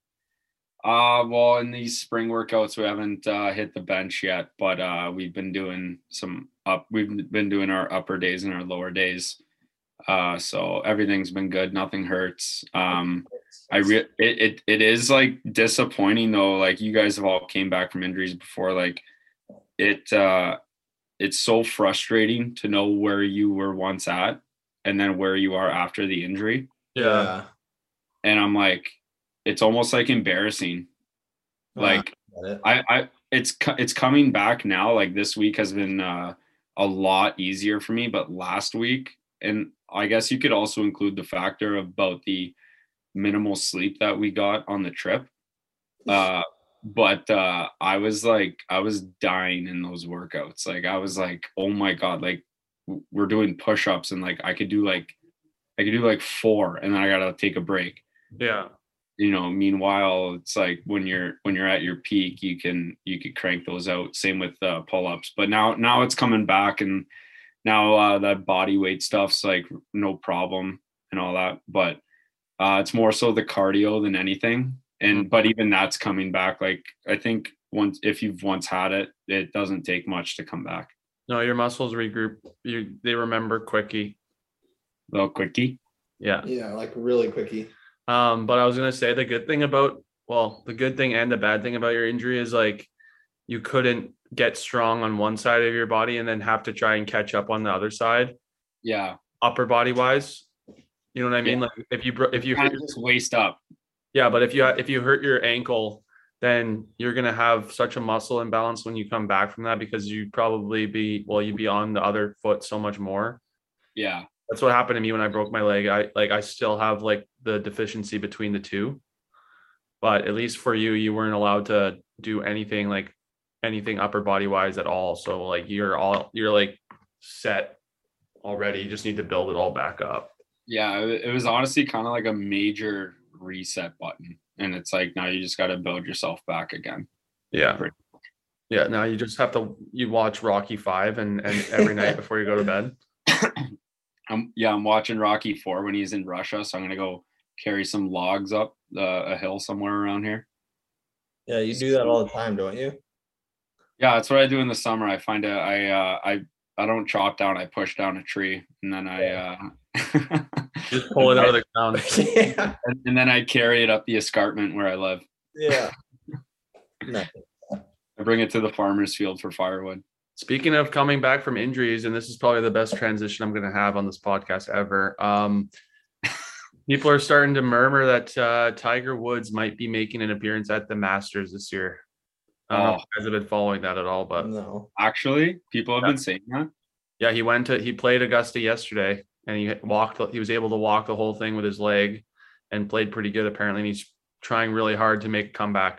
Uh, well, in these spring workouts, we haven't uh, hit the bench yet, but uh, we've been doing some up. We've been doing our upper days and our lower days. Uh, so everything's been good. Nothing hurts. Um, I re- it, it it is like disappointing though. Like you guys have all came back from injuries before. Like it uh, it's so frustrating to know where you were once at and then where you are after the injury. Yeah. And I'm like, it's almost like embarrassing. Like Got it. I, I, it's co- it's coming back now. Like this week has been uh, a lot easier for me, but last week, and I guess you could also include the factor about the minimal sleep that we got on the trip. Uh, but uh, I was like, I was dying in those workouts. Like I was like, oh my god, like w- we're doing push-ups and like I could do like, I could do like four, and then I gotta take a break. Yeah. You know, meanwhile it's like when you're when you're at your peak you can you could crank those out, same with uh, pull-ups, but now now it's coming back, and now uh that body weight stuff's like no problem and all that, but uh it's more so the cardio than anything. And Mm-hmm. but even that's coming back. Like I think once if you've once had it, it doesn't take much to come back. No, your muscles regroup. You they remember quickie. Little quickie. Yeah. Yeah, like really quickie. Um, but I was gonna say the good thing about well, the good thing and the bad thing about your injury is like you couldn't get strong on one side of your body and then have to try and catch up on the other side, Yeah. upper body wise. You know what I mean? Yeah. Like if you bro- if you Kind hurt of your, just waist up. yeah, but if you if you hurt your ankle, then you're gonna have such a muscle imbalance when you come back from that because you probably be well, you'd be on the other foot so much more. Yeah. That's what happened to me when I broke my leg. I like I still have like the deficiency between the two. But at least for you, you weren't allowed to do anything like anything upper body wise at all. So like you're all you're like set already. You just need to build it all back up. Yeah. It, it was honestly kind of like a major reset button. And it's like now you just got to build yourself back again. Yeah. Yeah. Now you just have to you watch Rocky Five and and every night before you go to bed. I'm yeah, I'm watching Rocky Four when he's in Russia, so I'm gonna go carry some logs up uh, a hill somewhere around here. Yeah, you do that all the time, don't you? Yeah, that's what I do in the summer. I find a I uh, I I don't chop down. I push down a tree, and then I uh, just pull it out of the ground. Yeah. and, and then I carry it up the escarpment where I live. Yeah. Nice. I bring it to the farmer's field for firewood. Speaking of coming back from injuries, and this is probably the best transition I'm going to have on this podcast ever. Um, people are starting to murmur that uh, Tiger Woods might be making an appearance at the Masters this year. I don't Oh. know if you guys have been following that at all, but No. Actually, people have Yeah. been saying that. yeah, he went to he played Augusta yesterday, and he walked. He was able to walk the whole thing with his leg, and played pretty good apparently. And he's trying really hard to make a comeback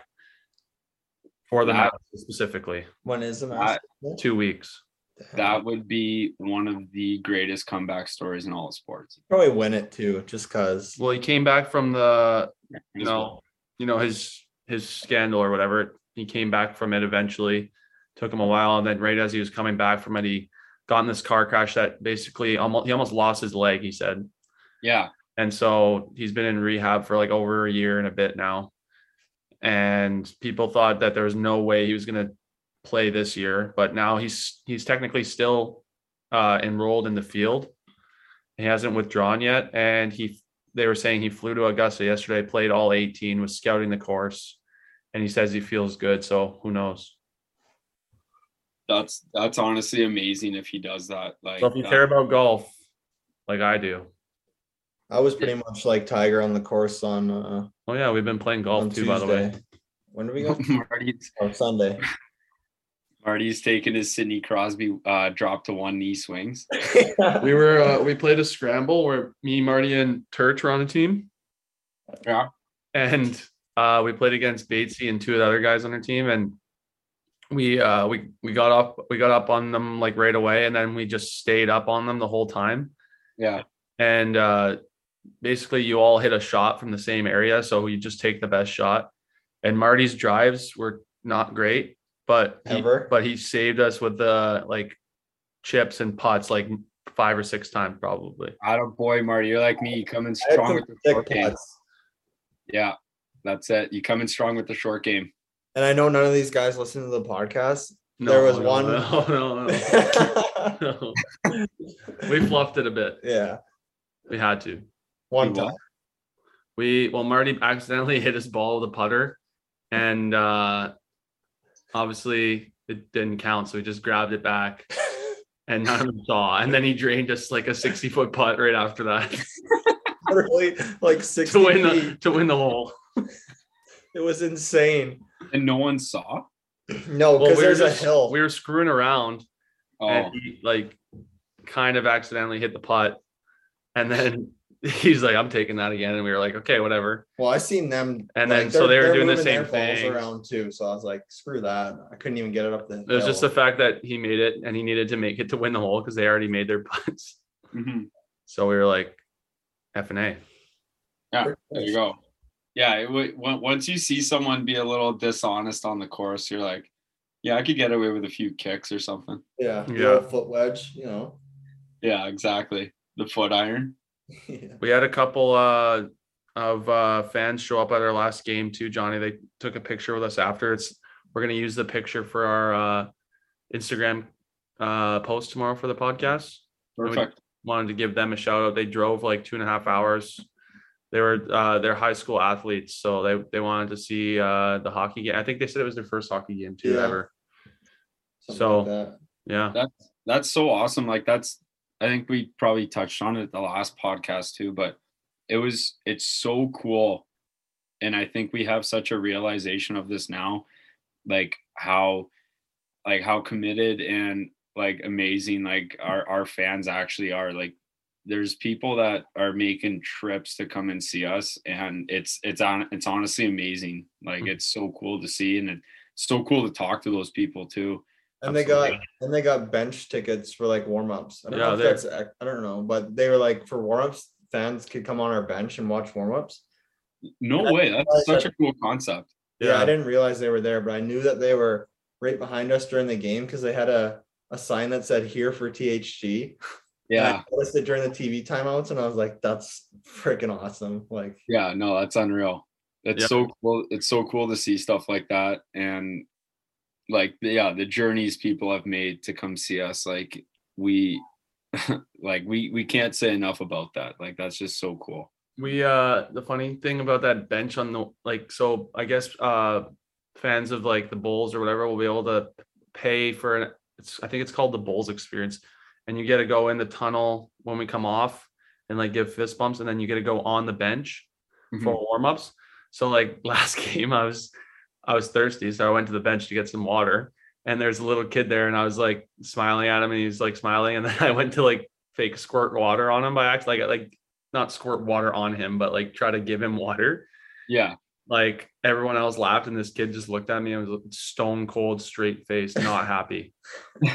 for the That- Masters specifically. When is the Masters? Two weeks. That would be one of the greatest comeback stories in all of sports. Probably win it too, just cause. Well, he came back from the you Just- know you know his his scandal or whatever. He came back from it eventually. Took him a while, and then right as he was coming back from it, he got in this car crash that basically almost he almost lost his leg. He said. Yeah. And so he's been in rehab for like over a year and a bit now. And people thought that there was no way he was going to play this year, but now he's he's technically still uh, enrolled in the field. He hasn't withdrawn yet, and he they were saying he flew to Augusta yesterday, played all eighteen, was scouting the course, and he says he feels good. So who knows? That's that's honestly amazing if he does that. Like So if you that- care about golf, like I do, I was pretty much like Tiger on the course on uh oh yeah, we've been playing on golf too, Tuesday. by the way. When did we go? Marty's On Sunday. Marty's taking his Sidney Crosby uh, drop to one knee swings. We were uh, we played a scramble where me, Marty, and Turch were on a team. Yeah. And uh, we played against Batesy and two of the other guys on our team, and we uh, we we got up we got up on them like right away, and then we just stayed up on them the whole time. Yeah. And uh, basically, you all hit a shot from the same area, so you just take the best shot. And Marty's drives were not great, but he, Ever? but he saved us with the like chips and putts like five or six times probably. I don't boy, Marty. You're like me. You come in I had strong some with the sick short game. putts. Yeah. That's it. You come in strong with the short game. And I know none of these guys listen to the podcast. No, There was no, one. No, no, no. no. We fluffed it a bit. Yeah, We had to. one You time. what? We well, Marty accidentally hit his ball with a putter, and uh, obviously it didn't count, so he just grabbed it back, and none of them saw. And then he drained us like a sixty foot putt right after that Literally like sixty to win the feet. to win the hole. It was insane. And no one saw. No, Well, because we were there's just a hill. we were screwing around, Oh, and he like kind of accidentally hit the putt, and then he's like, "I'm taking that again," and we were like, "Okay, whatever." Well, I seen them. And like, then- so they're- they were they're doing the moving same their balls thing. around too. So I was like, screw that. I couldn't even get it up the. It was just the fact that he made it, and he needed to make it to win the hole because they already made their putts. mhm. So we were like, F and A. Yeah. There you go. Yeah. It would, on- once you see someone be a little dishonest on the course, you're like, yeah, I could get away with a few kicks or something. yeah, the Yeah. old foot wedge. You know. Yeah, exactly. The foot iron. Yeah. We had a couple uh, of uh, fans show up at our last game too, Johnny. They took a picture with us after. It's we're gonna use the picture for our uh, Instagram uh, post tomorrow for the podcast. Perfect. wanted to give them a shout out. They drove like two and a half hours. They were uh, they're high school athletes, so they they wanted to see uh, the hockey game. I think they said it was their first hockey game too Yeah. ever. Something So like that. yeah, That's that's so awesome. Like that's I think we probably touched on it at the last podcast too, but it was it's so cool. And I think we have such a realization of this now, like how like how committed and like amazing like our, our fans actually are. Like there's people that are making trips to come and see us, and it's it's on it's honestly amazing. Like Mm-hmm. it's so cool to see, and it's so cool to talk to those people too. And they got and they got bench tickets for like warm-ups. I don't Yeah, know if they're- that's I don't know, but they were like for warm-ups, fans could come on our bench and watch warm-ups. No And I way. That's realized such that- a cool concept. Yeah. I didn't realize they were there, but I knew that they were right behind us during the game because they had a, a sign that said here for T H G. Yeah. And I noticed it during the T V timeouts, and I was like, that's freaking awesome. Like, Yeah, no, that's unreal. It's Yeah. so cool. It's so cool to see stuff like that. And like, yeah, the journeys people have made to come see us. Like we, like we, we can't say enough about that. Like, that's just so cool. We uh the funny thing about that bench on the like so I guess uh fans of like the Bulls or whatever will be able to pay for an it's I think it's called the Bulls experience, and you get to go in the tunnel when we come off and like give fist bumps, and then you get to go on the bench Mhm. for warm-ups. So like last game I was I was thirsty, so I went to the bench to get some water, and there's a little kid there, and I was like smiling at him, and he's like smiling, and then I went to like fake squirt water on him by accident, like like not squirt water on him, but like try to give him water. Yeah. Like everyone else laughed, and this kid just looked at me and was stone cold, straight faced, not happy. And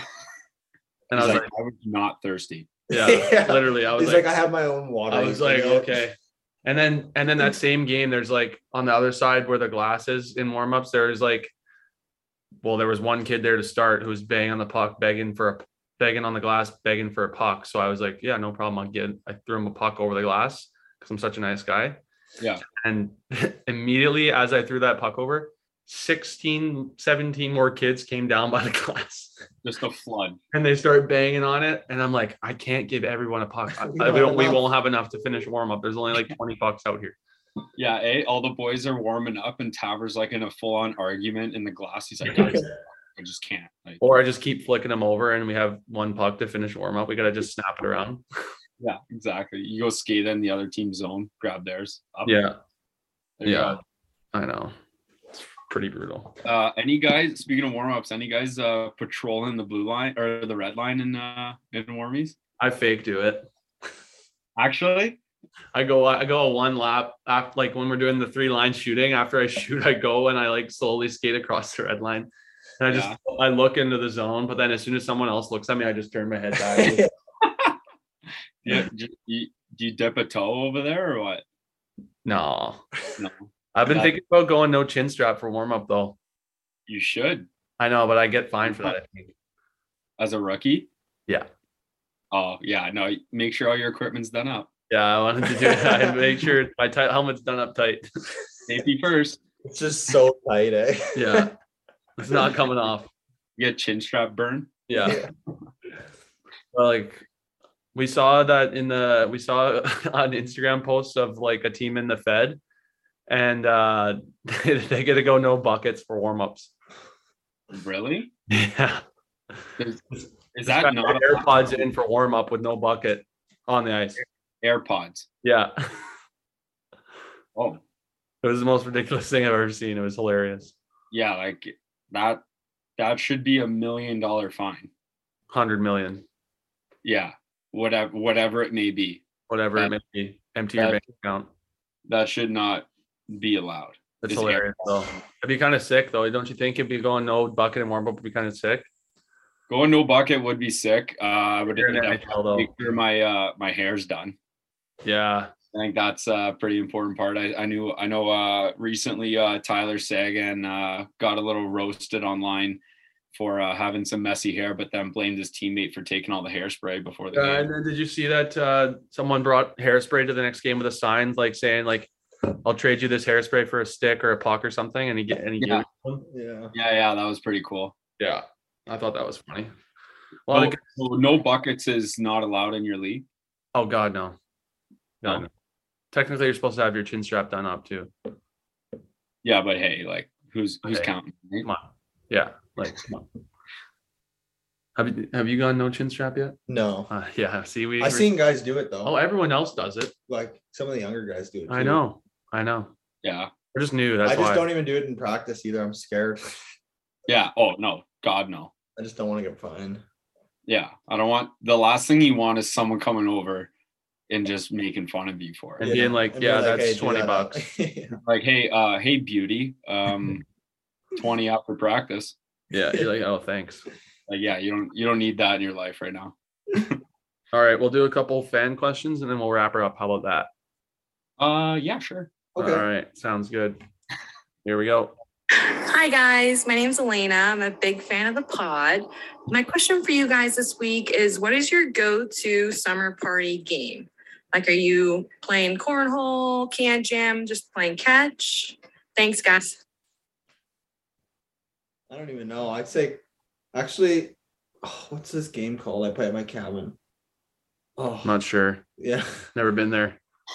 I He's was like, like, I was not thirsty. yeah, Yeah. literally. I was he's like, like, I have my own water. I was you like, idiot." okay. And then and then that same game, there's like on the other side where the glass is in warmups, there's like, well, there was one kid there to start who was banging on the puck, begging for a begging on the glass, begging for a puck. So I was like, yeah, no problem. I'll get I threw him a puck over the glass because I'm such a nice guy. Yeah. And immediately as I threw that puck over, sixteen, seventeen more kids came down by the glass. Just a flood. And they started banging on it. And I'm like, I can't give everyone a puck. I, We I- don't we, have don't, we enough. won't have enough to finish warm up. There's only like twenty pucks out here. Yeah. Eh? All the boys are warming up, and Taver's like in a full on argument in the glass. He's like, guys, I just can't. Like, Or I just keep flicking them over and we have one puck to finish warm up. We got to just snap it around. yeah, exactly. You go skate in the other team's zone, grab theirs. Up. Yeah. There you Yeah. go. I know. It's pretty brutal. Uh, any guys, speaking of warm-ups, any guys uh patrolling the blue line or the red line in uh in warmies? I fake do it. Actually, I go I go a one lap after, like when we're doing the three line shooting. After I shoot, I go and I like slowly skate across the red line. And I just Yeah. I look into the zone, but then as soon as someone else looks at me, I just turn my head back. yeah, do you, do you dip a toe over there or what? No. No, I've been Yeah. thinking about going no chin strap for warm up though. you should I know, but I get fined for that, I think. as a rookie. Yeah. Oh yeah, no. Make sure all your equipment's done up. Yeah, I wanted to do that and make sure my tight helmet's done up tight. Safety first. It's just so tight, eh? Yeah. It's not coming off. You get chin strap burn. Yeah. Well, like we saw that in the we saw on Instagram posts of like a team in the Fed, and uh they get to go no buckets for warm-ups. Really? Yeah. Is, is Got that not their AirPods in for warm-up with no bucket on the ice. AirPods? Yeah. Oh It was the most ridiculous thing I've ever seen. It was hilarious. yeah, like that. That should be a million dollar fine. Hundred million, Yeah, whatever, whatever it may be. whatever it That- may be. Empty your that- bank account. That should not be allowed. It's Is hilarious though. It'd be kind of sick though. Don't you think if you going no bucket and warm up would be kind of sick? Going no bucket would be sick. Uh, I would You're in the definitely N H L, though. make sure my uh my hair's done. Yeah. I think that's a pretty important part. I, I knew I know uh recently uh Tyler Sagan uh got a little roasted online for uh, having some messy hair, but then blamed his teammate for taking all the hairspray before the Uh, game. and then did you see that uh, someone brought hairspray to the next game with a sign like saying like, "I'll trade you this hairspray for a stick or a puck or something," and he get and he Yeah. gave it to him? Yeah. Yeah, yeah, that was pretty cool. Yeah, I thought that was funny. A lot So, of so no buckets is not allowed in your league. Oh God, no. God, No. no. Technically, you're supposed to have your chin strap done up too. Yeah, but hey, like who's who's Hey, counting? Right? Come on. Yeah, like come on. Have you have you gone no chin strap yet? No. Uh, yeah. See, we. I've seen guys do it though. Oh, everyone else does it. Like some of the younger guys do it too. I know. I know. Yeah. We're just new. That's I just why. don't even do it in practice either. I'm scared. Yeah. Oh no. God no. I just don't want to get fined. Yeah. I don't want the last thing you want is someone coming over and just making fun of you for it. And being like, And yeah, being like, that's "Hey, do twenty that." bucks. Yeah. Like, hey, uh, hey, beauty, um, twenty after practice. Yeah. You're like, oh, thanks. Like, yeah, you don't you don't need that in your life right now. All right, we'll do a couple fan questions and then we'll wrap her up. How about that? Uh, yeah, sure. Okay. All right, sounds good. Here we go. Hi, guys. My name's Elena. I'm a big fan of the pod. My question for you guys this week is what is your go to summer party game? Like, are you playing cornhole, can jam, just playing catch? Thanks, guys. I don't even know. I'd say, actually, oh, what's this game called? I play at my cabin. Oh, I'm not sure. yeah. Never been there.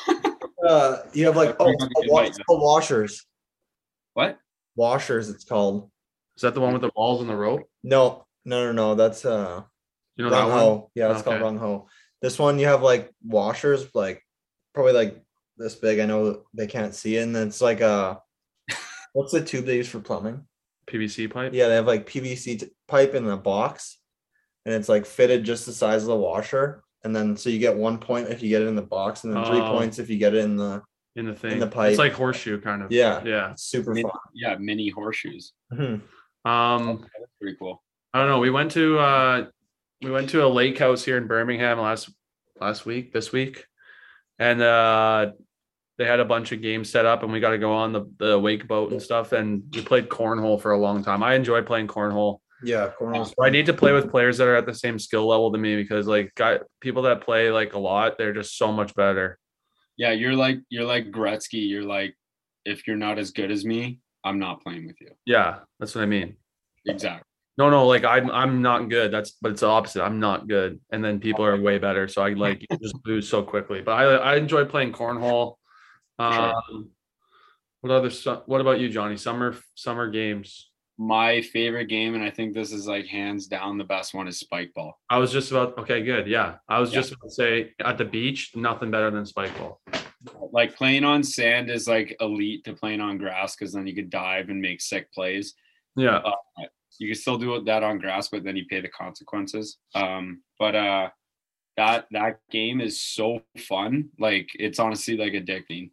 Uh, you have like oh, it's called, wa- it's called washers. What? Washers, it's called. Is that the one with the balls and the rope? No, no, no, no. That's uh, You know that Rung one? Ho. Yeah, it's called Okay. Rung Ho. This one you have like washers, like probably like this big. I know they can't see it, and then it's like uh, what's the tube they use for plumbing? P V C pipe? Yeah, they have like P V C t- pipe in a box, and it's like fitted just the size of the washer. And then so you get one point if you get it in the box, and then three Oh. points if you get it in the. In the thing. the pipe. It's like horseshoe kind of. Yeah. Yeah. It's super Mini, fun. yeah, mini horseshoes. Mhm. Um, That's pretty cool. I don't know. We went to uh we went to a lake house here in Birmingham last last week, this week. And uh they had a bunch of games set up and we got to go on the, the wake boat and stuff. And we played cornhole for a long time. I enjoy playing cornhole. Yeah, cornhole's I need to play with players that are at the same skill level to me because like guy, people that play like a lot, they're just so much better. Yeah, you're like you're like Gretzky. You're like, if you're not as good as me, I'm not playing with you. Yeah, that's what I mean. Exactly. No, no, like I'm I'm not good. That's but it's the opposite. I'm not good. And then people are way better. So I like you just lose so quickly. But I I enjoy playing cornhole. Sure. Um what other su- what about you, Johnny? Summer summer games. My favorite game, and I think this is like hands down the best one, is spike ball. I was just about okay, good. Yeah. I was Yeah. just about to say at the beach, nothing better than spike ball. Like playing on sand is like elite to playing on grass because then you could dive and make sick plays. Yeah. Uh, you can still do that on grass, but then you pay the consequences. Um, but uh, that that game is so fun. Like it's honestly like addicting.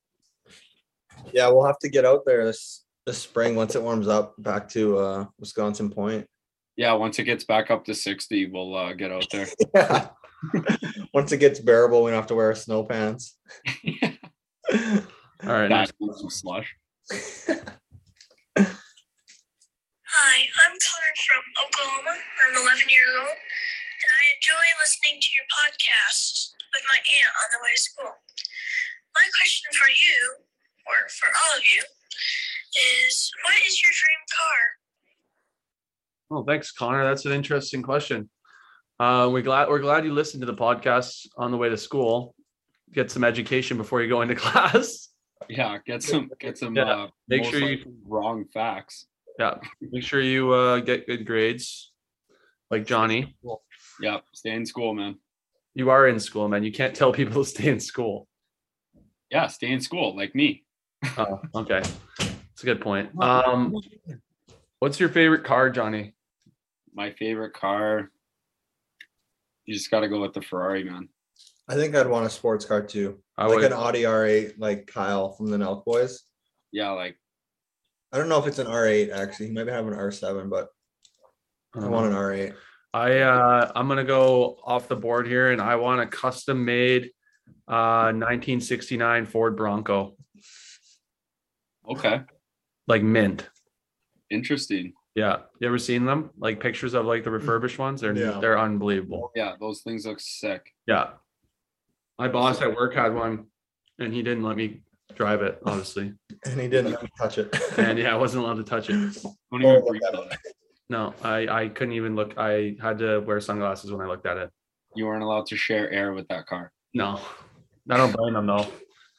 Yeah, we'll have to get out there this this spring once it warms up back to uh Wisconsin Point. Yeah, once it gets back up to sixty, we'll uh, get out there. Yeah. Once it gets bearable, we don't have to wear our snow pants. All right. Back Next. with some slush. Hi, I'm Connor from Oklahoma. I'm eleven years old, and I enjoy listening to your podcasts with my aunt on the way to school. My question for you, or for all of you, is what is your dream car? Oh, thanks, Connor. That's an interesting question. Uh, we're glad we're glad you listened to the podcast on the way to school. Get some education before you go into class. Yeah, get some get some Yeah, uh, make most sure you- likely wrong facts. Yeah, make sure you uh, get good grades, like Johnny. Yeah, stay in school, man. You are in school, man. You can't tell people to stay in school. Yeah, stay in school like me. Oh, okay, that's a good point. Um, what's your favorite car, Johnny? My favorite car. You just got to go with the Ferrari, man. I think I'd want a sports car too. I like would. an Audi R eight, like Kyle from the Nelk Boys. Yeah, like I don't know if it's an R eight actually. He might have an R seven, but I want an R eight. I uh, I'm gonna go off the board here, and I want a custom made uh, nineteen sixty-nine Ford Bronco, okay, like mint. interesting. Yeah, you ever seen them? Like pictures of like the refurbished ones? They're Yeah. they're unbelievable. Yeah, those things look sick. Yeah, my boss at work had one, and he didn't let me drive it, obviously. And he didn't let me touch it. And yeah, I wasn't allowed to touch it. Don't Oh, even look breathe at on it. it. No, I I couldn't even look. I had to wear sunglasses when I looked at it. You weren't allowed to share air with that car. No, I don't blame him though.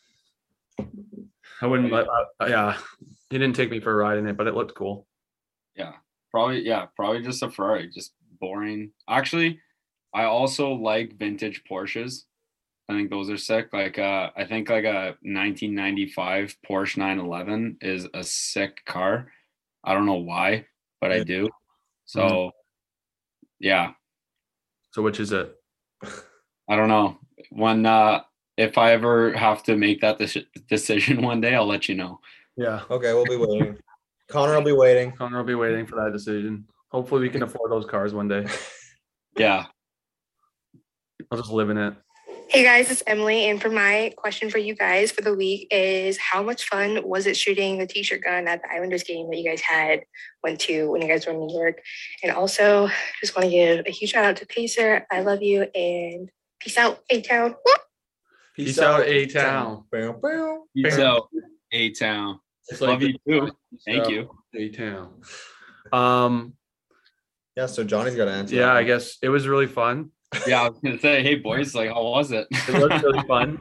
I wouldn't let. Uh, yeah, he didn't take me for a ride in it, but it looked cool. Yeah, probably. Yeah, probably just a Ferrari, just boring. Actually, I also like vintage Porsches. I think those are sick. Like, uh, I think like a nineteen ninety-five Porsche nine eleven is a sick car. I don't know why, but I do. So, mm-hmm. yeah. So which is it? I don't know. When uh, if I ever have to make that de- decision one day, I'll let you know. Yeah. Okay, we'll be waiting. Connor will be waiting. Connor will be waiting for that decision. Hopefully, we can afford those cars one day. Yeah. I'll just live in it. Hey guys, it's Emily, and for my question for you guys for the week is, how much fun was it shooting the t-shirt gun at the Islanders game that you guys had went to when you guys were in New York? And also, just want to give a huge shout out to Pacer. I love you, and peace out, A-Town. Peace, peace out, A-Town. Peace out, A-Town. Love you too. Thank you, A-Town. Um. Yeah, so Johnny's got to answer. Yeah, I guess it was really fun. Yeah, I was gonna say, hey boys, like, how was it? It was really fun.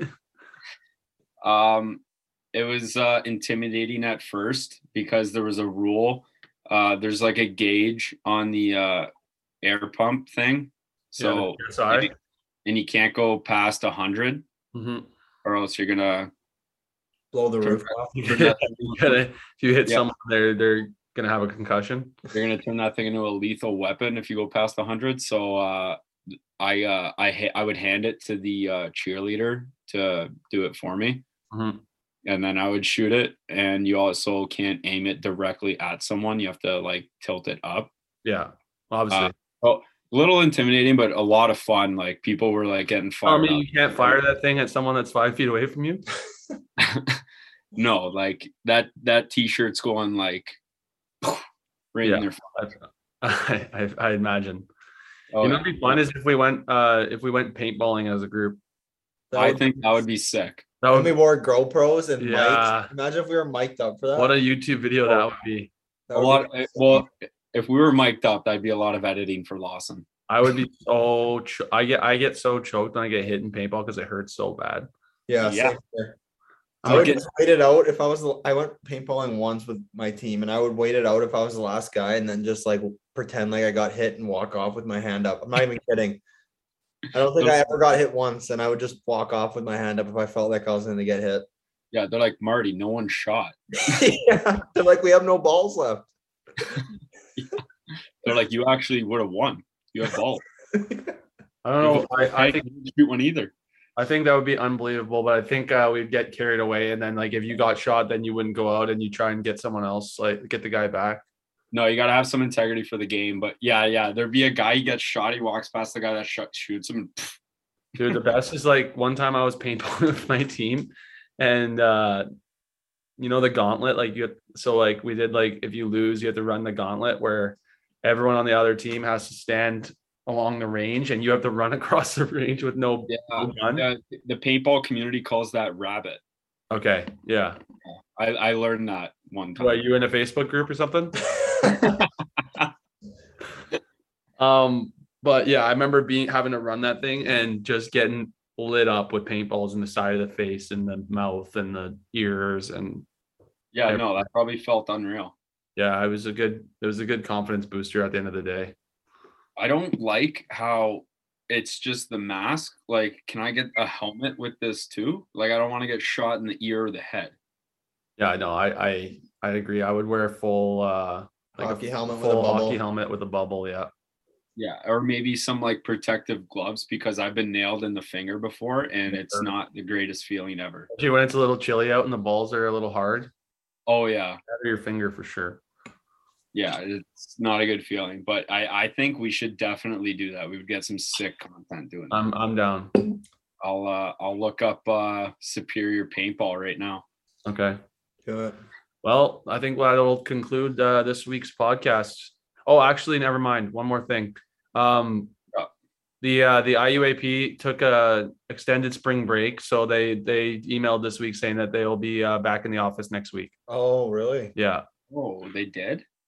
um, it was uh, intimidating at first because there was a rule. Uh, there's like a gauge on the uh, air pump thing, so yeah, you, and you can't go past a hundred, mm-hmm. or else you're gonna blow the roof off. you gotta, if you hit yeah. someone, they're they're gonna have a concussion. You're gonna turn that thing into a lethal weapon if you go past a hundred. So. Uh, I uh I ha- I would hand it to the uh, cheerleader to do it for me, mm-hmm. and then I would shoot it. And you also can't aim it directly at someone; you have to like tilt it up. Yeah, obviously. Uh, well, a little intimidating, but a lot of fun. Like people were like getting fired. I mean, up. You can't fire that thing at someone that's five feet away from you. No, like that that t-shirt's going like right yeah, in their face. I, I I imagine. Oh, you know, what'd be fun is if we went, uh, if we went paintballing as a group. I think that would be sick. That would be more GoPros and yeah. mics. Imagine if we were mic'd up for that. What a YouTube video that would be. That would a lot. Be well, if we were mic'd up, that'd be a lot of editing for Lawson. I would be so. Cho- I get. I get so choked when I get hit in paintball because it hurts so bad. Yeah. Yeah. I would just wait it out if I was. I went paintballing once with my team, and I would wait it out if I was the last guy, and then just like pretend like I got hit and walk off with my hand up. I'm not even kidding. I don't think I ever got hit once, and I would just walk off with my hand up if I felt like I was going to get hit. Yeah, they're like, Marty, no one shot. Yeah, they're like, we have no balls left. Yeah. They're like, you actually would have won. You have balls. I don't know. I, I think shoot one either. I think that would be unbelievable, but I think uh, we'd get carried away, and then like if you got shot, then you wouldn't go out and you try and get someone else, like get the guy back. No, you got to have some integrity for the game. But yeah, yeah, there'd be a guy, he gets shot, he walks past the guy that sh- shoots him. And pff. Dude, the best is like one time I was paintballing with my team, and uh, you know the gauntlet, like you. So like we did like if you lose, you have to run the gauntlet where everyone on the other team has to stand along the range, and you have to run across the range with no, yeah, no gun. Yeah, the paintball community calls that rabbit. Okay, yeah. I, I learned that one time. What, you in a Facebook group or something? um, but yeah, I remember being having to run that thing and just getting lit up with paintballs in the side of the face and the mouth and the ears and yeah, everything. No, that probably felt unreal. Yeah, it was a good it was a good confidence booster at the end of the day. I don't like how it's just the mask. Like, can I get a helmet with this too? Like, I don't want to get shot in the ear or the head. Yeah, no, I I I agree. I would wear a full uh like hockey a helmet full with a bubble. hockey helmet with a bubble, yeah. Yeah, or maybe some like protective gloves because I've been nailed in the finger before and it's sure. not the greatest feeling ever. Actually, when it's a little chilly out and the balls are a little hard. Oh yeah. Out of your finger for sure. Yeah, it's not a good feeling, but I, I think we should definitely do that. We would get some sick content doing that. I'm I'm down. I'll uh I'll look up uh Superior Paintball right now. Okay. Do it. Well, I think that'll conclude uh, this week's podcast. Oh, actually, never mind. One more thing. Um, oh. the uh, the I U A P took a extended spring break, so they they emailed this week saying that they will be uh, back in the office next week. Oh, really? Yeah. Oh, they did?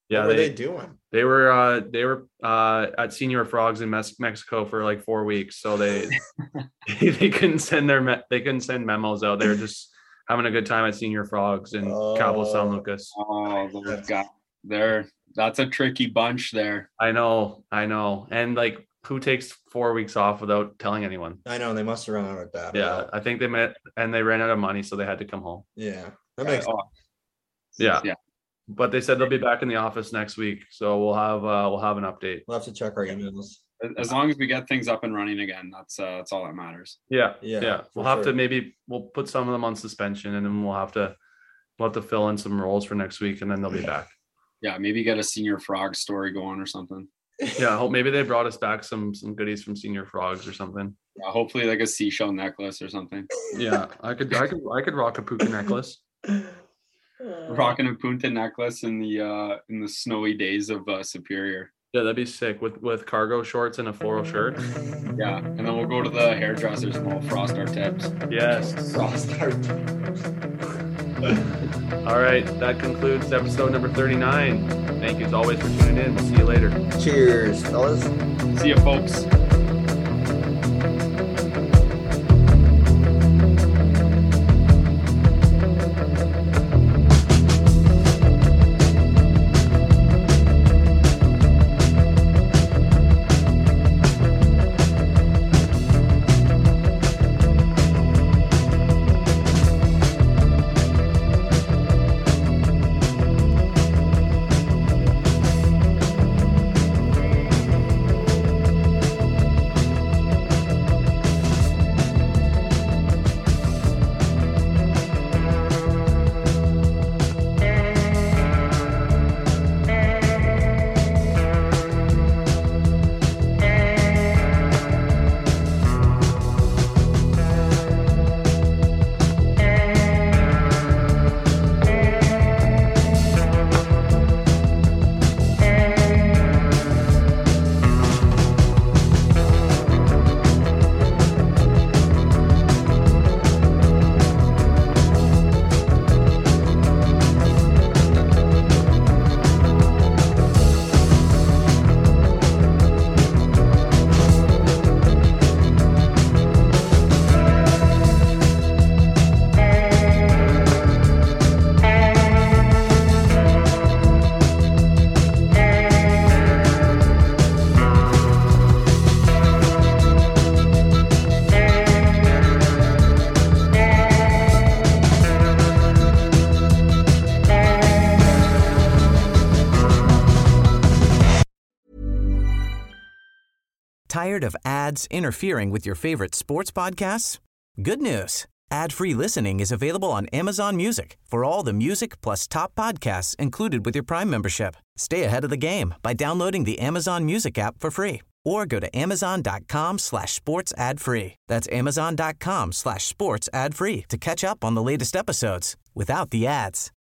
Yeah, what were they, they doing? They were uh, they were uh, at Senior Frogs in Mes- Mexico for like four weeks, so they they couldn't send their me- they couldn't send memos out. They were just having a good time at Senior Frogs in Oh. Cabo San Lucas. Oh, those guys, they're that's a tricky bunch there. I know, I know, and like, who takes four weeks off without telling anyone? I know, they must have run out of that. Yeah, I think they met and they ran out of money, so they had to come home. Yeah. That makes Oh, Yeah, yeah. but they said they'll be back in the office next week, so we'll have uh, we'll have an update. We'll have to check our emails. As long as we get things up and running again, that's uh, that's all that matters. Yeah, Yeah, yeah. for We'll have sure. to maybe we'll put some of them on suspension, and then we'll have to we'll have to fill in some roles for next week, and then they'll be back. Yeah, maybe get a Senior Frog story going or something. Yeah, I hope maybe they brought us back some some goodies from Senior Frogs or something. Yeah, hopefully like a seashell necklace or something. Yeah, I could I could I could rock a puka necklace. Rocking a punta necklace in the uh in the snowy days of uh, Superior. Yeah, that'd be sick with with cargo shorts and a floral shirt. Yeah, and then we'll go to the hairdressers and we'll frost our tips. Yes. Frost our- All right, that concludes episode number thirty-nine. Thank you as always for tuning in. We'll see you later. Cheers, fellas. See you, folks. Tired of ads interfering with your favorite sports podcasts? Good news. Ad-free listening is available on Amazon Music for all the music plus top podcasts included with your Prime membership. Stay ahead of the game by downloading the Amazon Music app for free or go to amazon.com slash sports ad free. That's amazon.com slash sports ad free to catch up on the latest episodes without the ads.